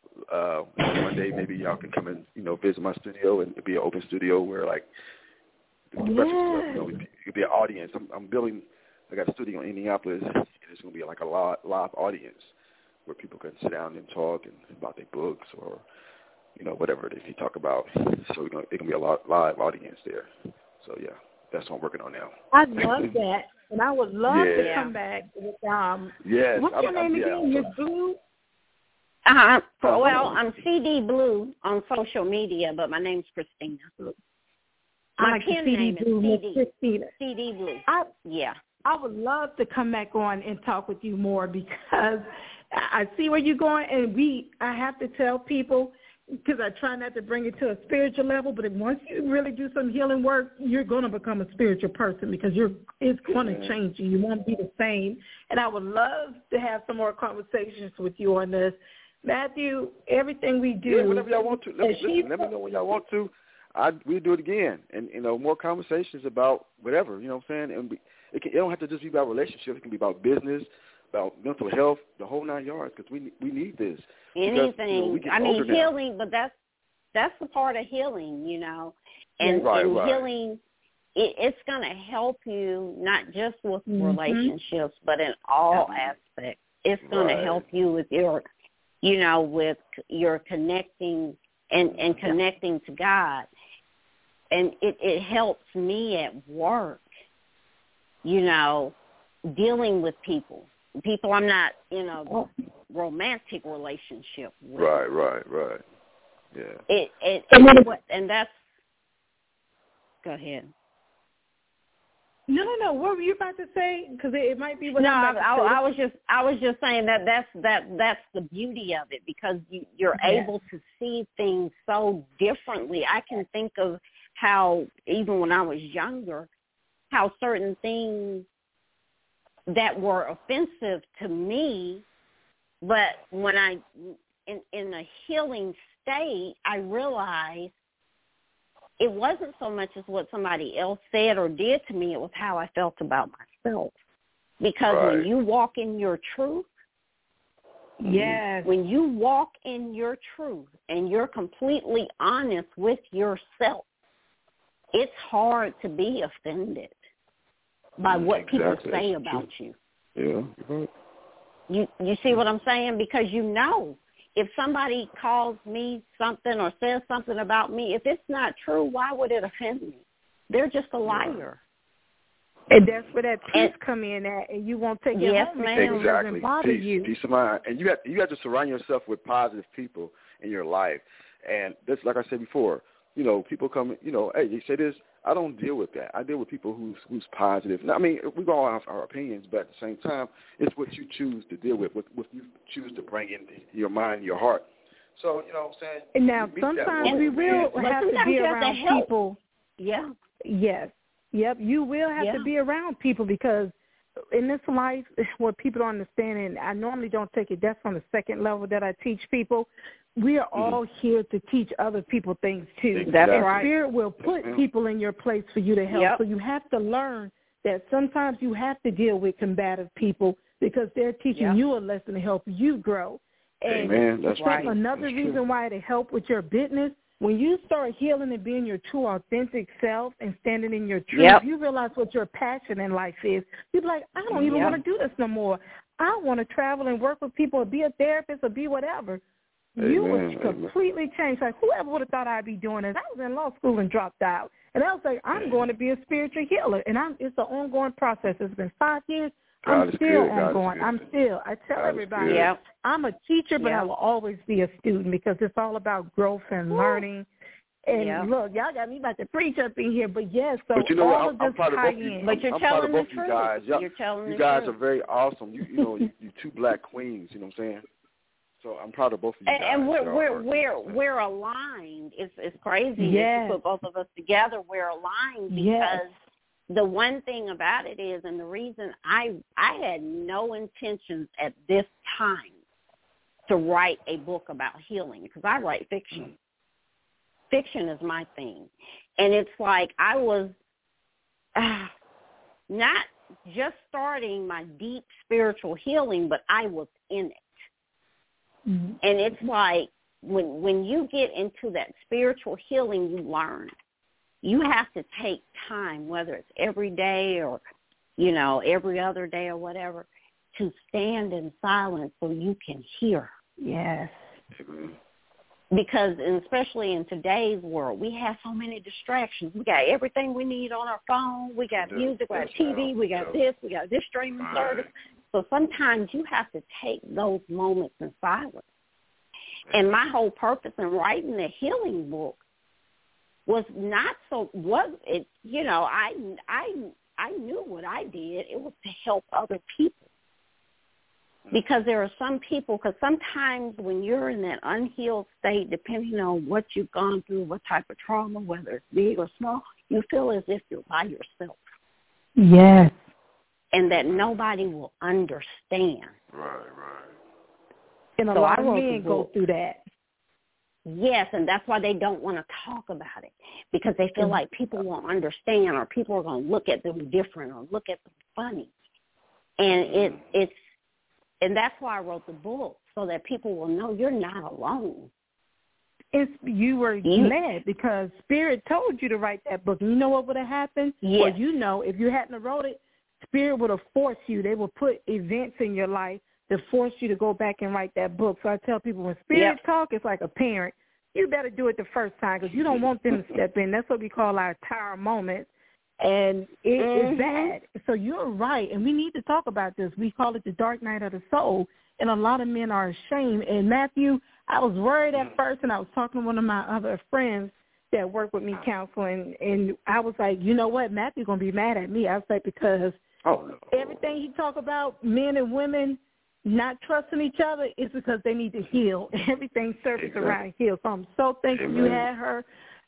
One day maybe y'all can come and, you know, visit my studio, and it'll be an open studio where like the rest of stuff, you know, it could be an audience. I'm building. I got a studio in Indianapolis, and it's going to be like a live audience where people can sit down and talk about their books or, you know, whatever it is you talk about. So it can be a live audience there. So yeah, that's what I'm working on now. I love that, and I would love to come back with yes. What's your name again? Miss Blue. Well, I'm CD Blue on social media, but my name's Christina. My pen name is Christina. CD Blue. I would love to come back on and talk with you more because I see where you're going, and I have to tell people, because I try not to bring it to a spiritual level, but once you really do some healing work, you're going to become a spiritual person because it's going to change you. You won't be the same. And I would love to have some more conversations with you on this. Matthew, everything we do. Yeah, whenever y'all want to. Let me know when y'all want to. We'll do it again. And, you know, more conversations about whatever, you know what I'm saying? And it don't have to just be about relationships. It can be about business, about mental health, the whole 9 yards, because we need this. Anything. Because, you know, I mean, healing, but that's the part of healing, you know. And healing, it's going to help you not just with relationships, but in all aspects. It's going to help you with your, you know, with your connecting and connecting to God. And it helps me at work, you know, dealing with people I'm not in a romantic relationship with. Right. Yeah. And that's, go ahead. No. What were you about to say? Because it might be what I was just saying that's the beauty of it, because you're able to see things so differently. I can think of how even when I was younger, how certain things that were offensive to me, but when I, in a healing state, I realized it wasn't so much as what somebody else said or did to me, it was how I felt about myself. Because when you walk in your truth, yes, when you walk in your truth and you're completely honest with yourself, it's hard to be offended by what people say about you. Yeah. You see what I'm saying? Because you know, if somebody calls me something or says something about me, if it's not true, why would it offend me? They're just a liar. And that's where that peace come in at, and you won't take it home. Exactly. It doesn't bother you. Peace of mind. And you have to surround yourself with positive people in your life. And this, like I said before, you know, people come, you know, hey, you say this. I don't deal with that. I deal with people who's positive. Now, I mean, we all have our opinions, but at the same time, it's what you choose to deal with, what you choose to bring into your mind, your heart. So, you know what I'm saying? And now, sometimes we will have to be around people. Yeah. Yes. Yep. You will have to be around people because in this life, what people don't understand, and I normally don't take it, that's on the second level that I teach people. We are all here to teach other people things, too. Exactly. That's right. Spirit will put people in your place for you to help. Yep. So you have to learn that sometimes you have to deal with combative people because they're teaching you a lesson to help you grow. And Amen. That's right. Another reason why to help with your business, when you start healing and being your true, authentic self and standing in your truth, you realize what your passion in life is. You're like, I don't even want to do this no more. I want to travel and work with people or be a therapist or be whatever. You was completely changed. Like, whoever would have thought I'd be doing this? I was in law school and dropped out. And I was like, I'm going to be a spiritual healer. And it's an ongoing process. It's been 5 years. I'm still ongoing. I tell everybody, I'm a teacher, but I will always be a student because it's all about growth and learning. And look, y'all got me about to preach up in here, but so but you know all what? I'm proud of both of you. But you're telling the truth. You're telling the truth. You guys are very awesome. You know, you two black queens. You know what I'm saying? So I'm proud of both of you guys. And we're aligned. It's crazy to put both of us together. We're aligned because the one thing about it is, and the reason I had no intentions at this time to write a book about healing because I write fiction. Fiction is my thing. And it's like I was not just starting my deep spiritual healing, but I was in it. Mm-hmm. And it's like when you get into that spiritual healing, you learn. You have to take time, whether it's every day or, you know, every other day or whatever, to stand in silence so you can hear. Yes. Because especially in today's world, we have so many distractions. We got everything we need on our phone. We got music, we got TV, we got this streaming service. So sometimes you have to take those moments in silence. And my whole purpose in writing the healing book was not you know, I knew what I did. It was to help other people. Because there are some people, because sometimes when you're in that unhealed state, depending on what you've gone through, what type of trauma, whether it's big or small, you feel as if you're by yourself. Yes. And that nobody will understand. Right. And a lot of men go through that. Yes, and that's why they don't want to talk about it, because they feel like people won't understand or people are going to look at them different or look at them funny. And and that's why I wrote the book, so that people will know you're not alone. You were led because Spirit told you to write that book. And you know what would have happened? Yes. Well, you know, if you hadn't wrote it, Spirit would have forced you. They would put events in your life to force you to go back and write that book. So I tell people when Spirit talk, it's like a parent. You better do it the first time because you don't want them to step in. That's what we call our tower moment. And it is bad. So you're right. And we need to talk about this. We call it the dark night of the soul. And a lot of men are ashamed. And Matthew, I was worried at first, and I was talking to one of my other friends that work with me counseling, and I was like, you know what, Matthew's going to be mad at me. I was like, because everything he talk about, men and women not trusting each other, is because they need to heal. Everything surfaces around heal. So I'm so thankful you had her.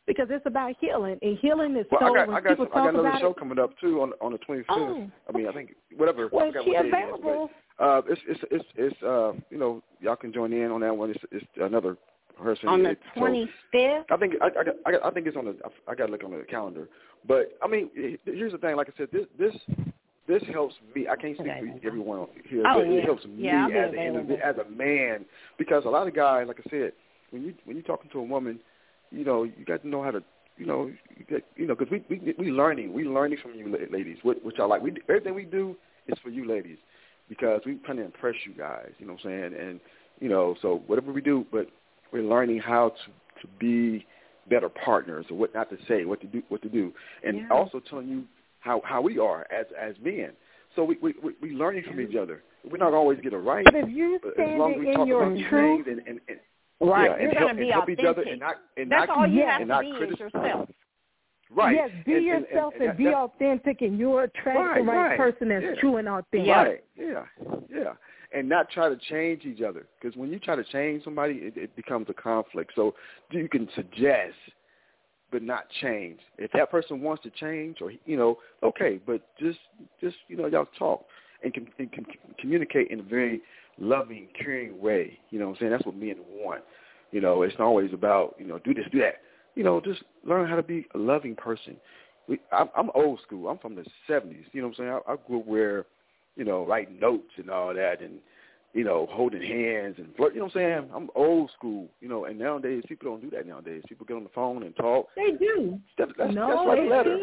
because it's about healing, and healing is well, so. I got another show it, coming up too on the 25th. Oh. I mean, I think whatever. Well, I forgot she what day available. it is, but it's you know, y'all can join in on that one. It's another person on the 25th. I think I think it's on the. I got to look on the calendar. But I mean, here's the thing. Like I said, this helps me. I can't speak for everyone here, but it helps me as a man, because a lot of guys, like I said, when you're talking to a woman, you know, you got to know how to, you know, because we learning from you ladies, which I like. Everything we do is for you ladies, because we trying to impress you guys. You know what I'm saying? And you know, so whatever we do, but we're learning how to be better partners, or what not to say, what to do, and also telling you how we are as men. So we learning from each other. We're not always get it right, but if you stand as long as we talk your about these truth, things and right, yeah, you're going to be help authentic. each other and not That's all you have to be is yourself. Right. Yes, be yourself and be authentic, and you'll attract the right person that's true and authentic. Right. Yeah. And not try to change each other, because when you try to change somebody, it becomes a conflict. So you can suggest, but not change. If that person wants to change, or you know, okay, but just you know, y'all talk and can communicate in a very loving, caring way. You know what I'm saying? That's what men want. You know, it's not always about, you know, do this, do that. You know, just learn how to be a loving person. I'm old school. I'm from the 70s. You know what I'm saying? I grew up where, you know, writing notes and all that, and, you know, holding hands and flirt. You know what I'm saying? I'm old school, you know, and nowadays people don't do that nowadays. People get on the phone and talk. They do. That's like a letter.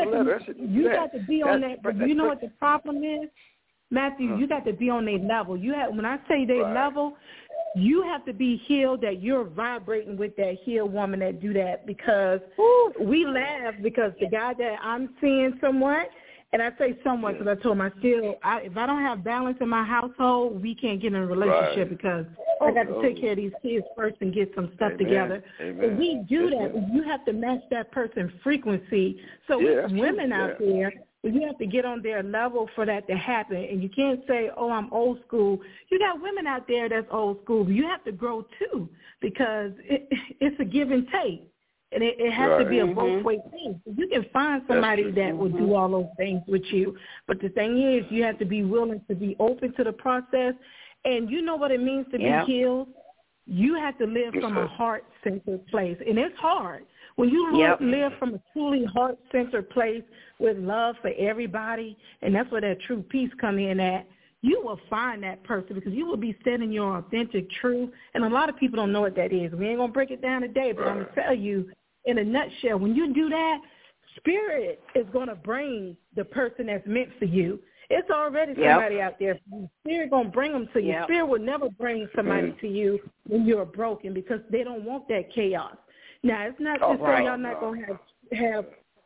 You got to be on that. But you know what the problem is? Matthew, you got to be on their level. When I say their level, you have to be healed, that you're vibrating with that healed woman that do that, because we laugh because the guy that I'm seeing somewhat, and I say somewhat because I told him if I don't have balance in my household, we can't get in a relationship because I got to take care of these kids first and get some stuff together. If we do that, you have to match that person's frequency. So women out there, you have to get on their level for that to happen. And you can't say, oh, I'm old school. You got women out there that's old school. But you have to grow, too, because it's a give and take. And it has to be a both-way thing. You can find somebody that will do all those things with you. But the thing is, you have to be willing to be open to the process. And you know what it means to be healed? You have to live from a heart-centered place. And it's hard. When you live from a truly heart-centered place with love for everybody, and that's where that true peace come in at, you will find that person, because you will be setting your authentic truth. And a lot of people don't know what that is. We ain't going to break it down today, but I'm going to tell you in a nutshell, when you do that, spirit is going to bring the person that's meant for you. It's already somebody out there. Spirit going to bring them to you. Spirit will never bring somebody to you when you're broken, because they don't want that chaos. Now, it's not to say y'all not going to have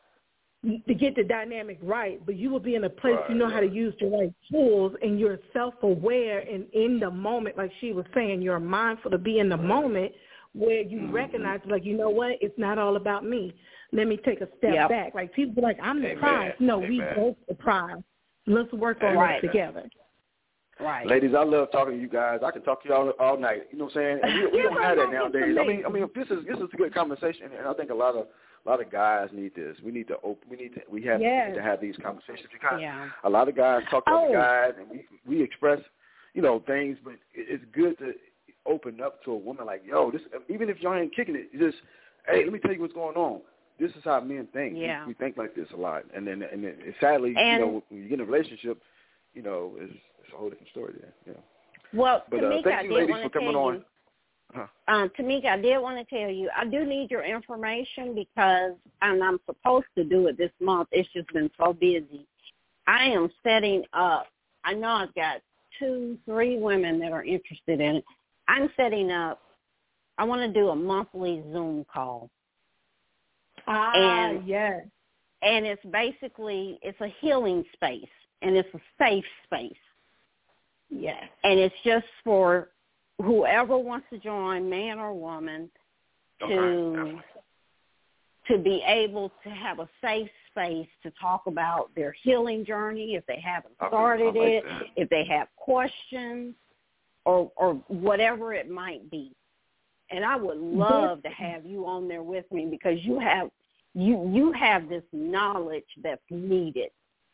to get the dynamic right, but you will be in a place you know how to use the right tools, and you're self-aware and in the moment, like she was saying, you're mindful to be in the moment where you recognize, like, you know what, it's not all about me. Let me take a step back. Like, people be like, I'm the prize. No, we both the prize. Let's work on this together. Right. Ladies, I love talking to you guys. I can talk to you all night. You know what I'm saying? And we don't have that nowadays. I mean, this is a good conversation, and I think a lot of guys need this. We have to have these conversations, because a lot of guys talk to other guys, and we express, you know, things. But it's good to open up to a woman like, yo, this. Even if y'all ain't kicking it, just, hey, let me tell you what's going on. This is how men think. Yeah. We think like this a lot, and then sadly, you know, when you get in a relationship, you know, it's a whole different story there. Yeah. Well, but Tamika, thank you, ladies, for coming on. Tamika, I did want to tell you, I do need your information, because I'm supposed to do it this month. It's just been so busy. I am setting up, I know I've got 2-3 women that are interested in it. I'm setting up, I want to do a monthly Zoom call. And it's basically, it's a healing space, and it's a safe space. Yes. And it's just for whoever wants to join, man or woman, to be able to have a safe space to talk about their healing journey, if they haven't started it, if they have questions, or whatever it might be. And I would love to have you on there with me because you have this knowledge that's needed.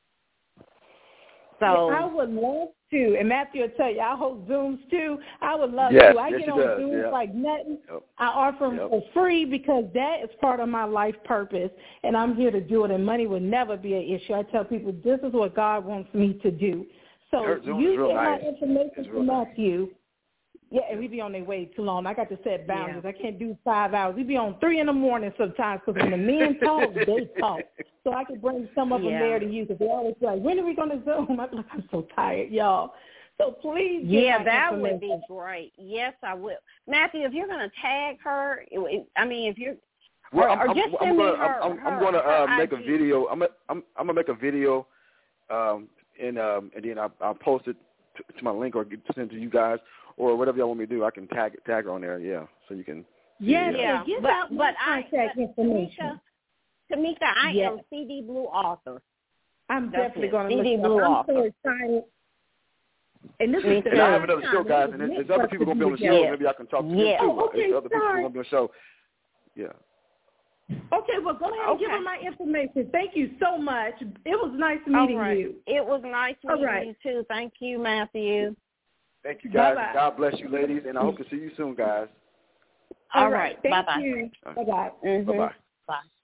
So I would love to. And Matthew will tell you, I host Zooms too. I would love Yes, to. I yes, get she on does. Zooms Yep. like nothing. Yep. I offer them for free because that is part of my life purpose, and I'm here to do it, and money would never be an issue. I tell people this is what God wants me to do. So Her Zoom you is real get nice. my information It's to real nice. Matthew. Yeah, and we be on there way too long. I got to set boundaries. Yeah. I can't do 5 hours. We be on 3 a.m. sometimes because when the men talk, they talk. So I can bring some of them there to you because they always be like, when are we going to Zoom? I'm like, I'm so tired, y'all. So please get yeah, my that would information. be great. Yes, I will. Matthew, if you're going to tag her, I mean, if you're Well, or just send me her. I'm going to make a IG. video. I'm gonna make a video, and then I'll post it to my link or send it to you guys or whatever y'all want me to do. I can tag her on there. Yeah, so you can. Yeah, give out my contact information. Tamika, I am CD Blue author. I'm definitely going to CD look Blue up. I'm so author. excited. And this is And I have another show, guys, and there's other people going to be on the show. Yes. Maybe I can talk to them Yes. too. Oh, okay, There's other people sorry. going to be on the show. Yeah. Okay, well, go ahead and give her my information. Thank you so much. It was nice meeting you. It was nice meeting you, too. Thank you, Matthew. Thank you, guys. Bye-bye. God bless you, ladies, and I hope to see you soon, guys. All right. Thank Bye-bye. you. Bye-bye. Mm-hmm. Bye-bye. Bye.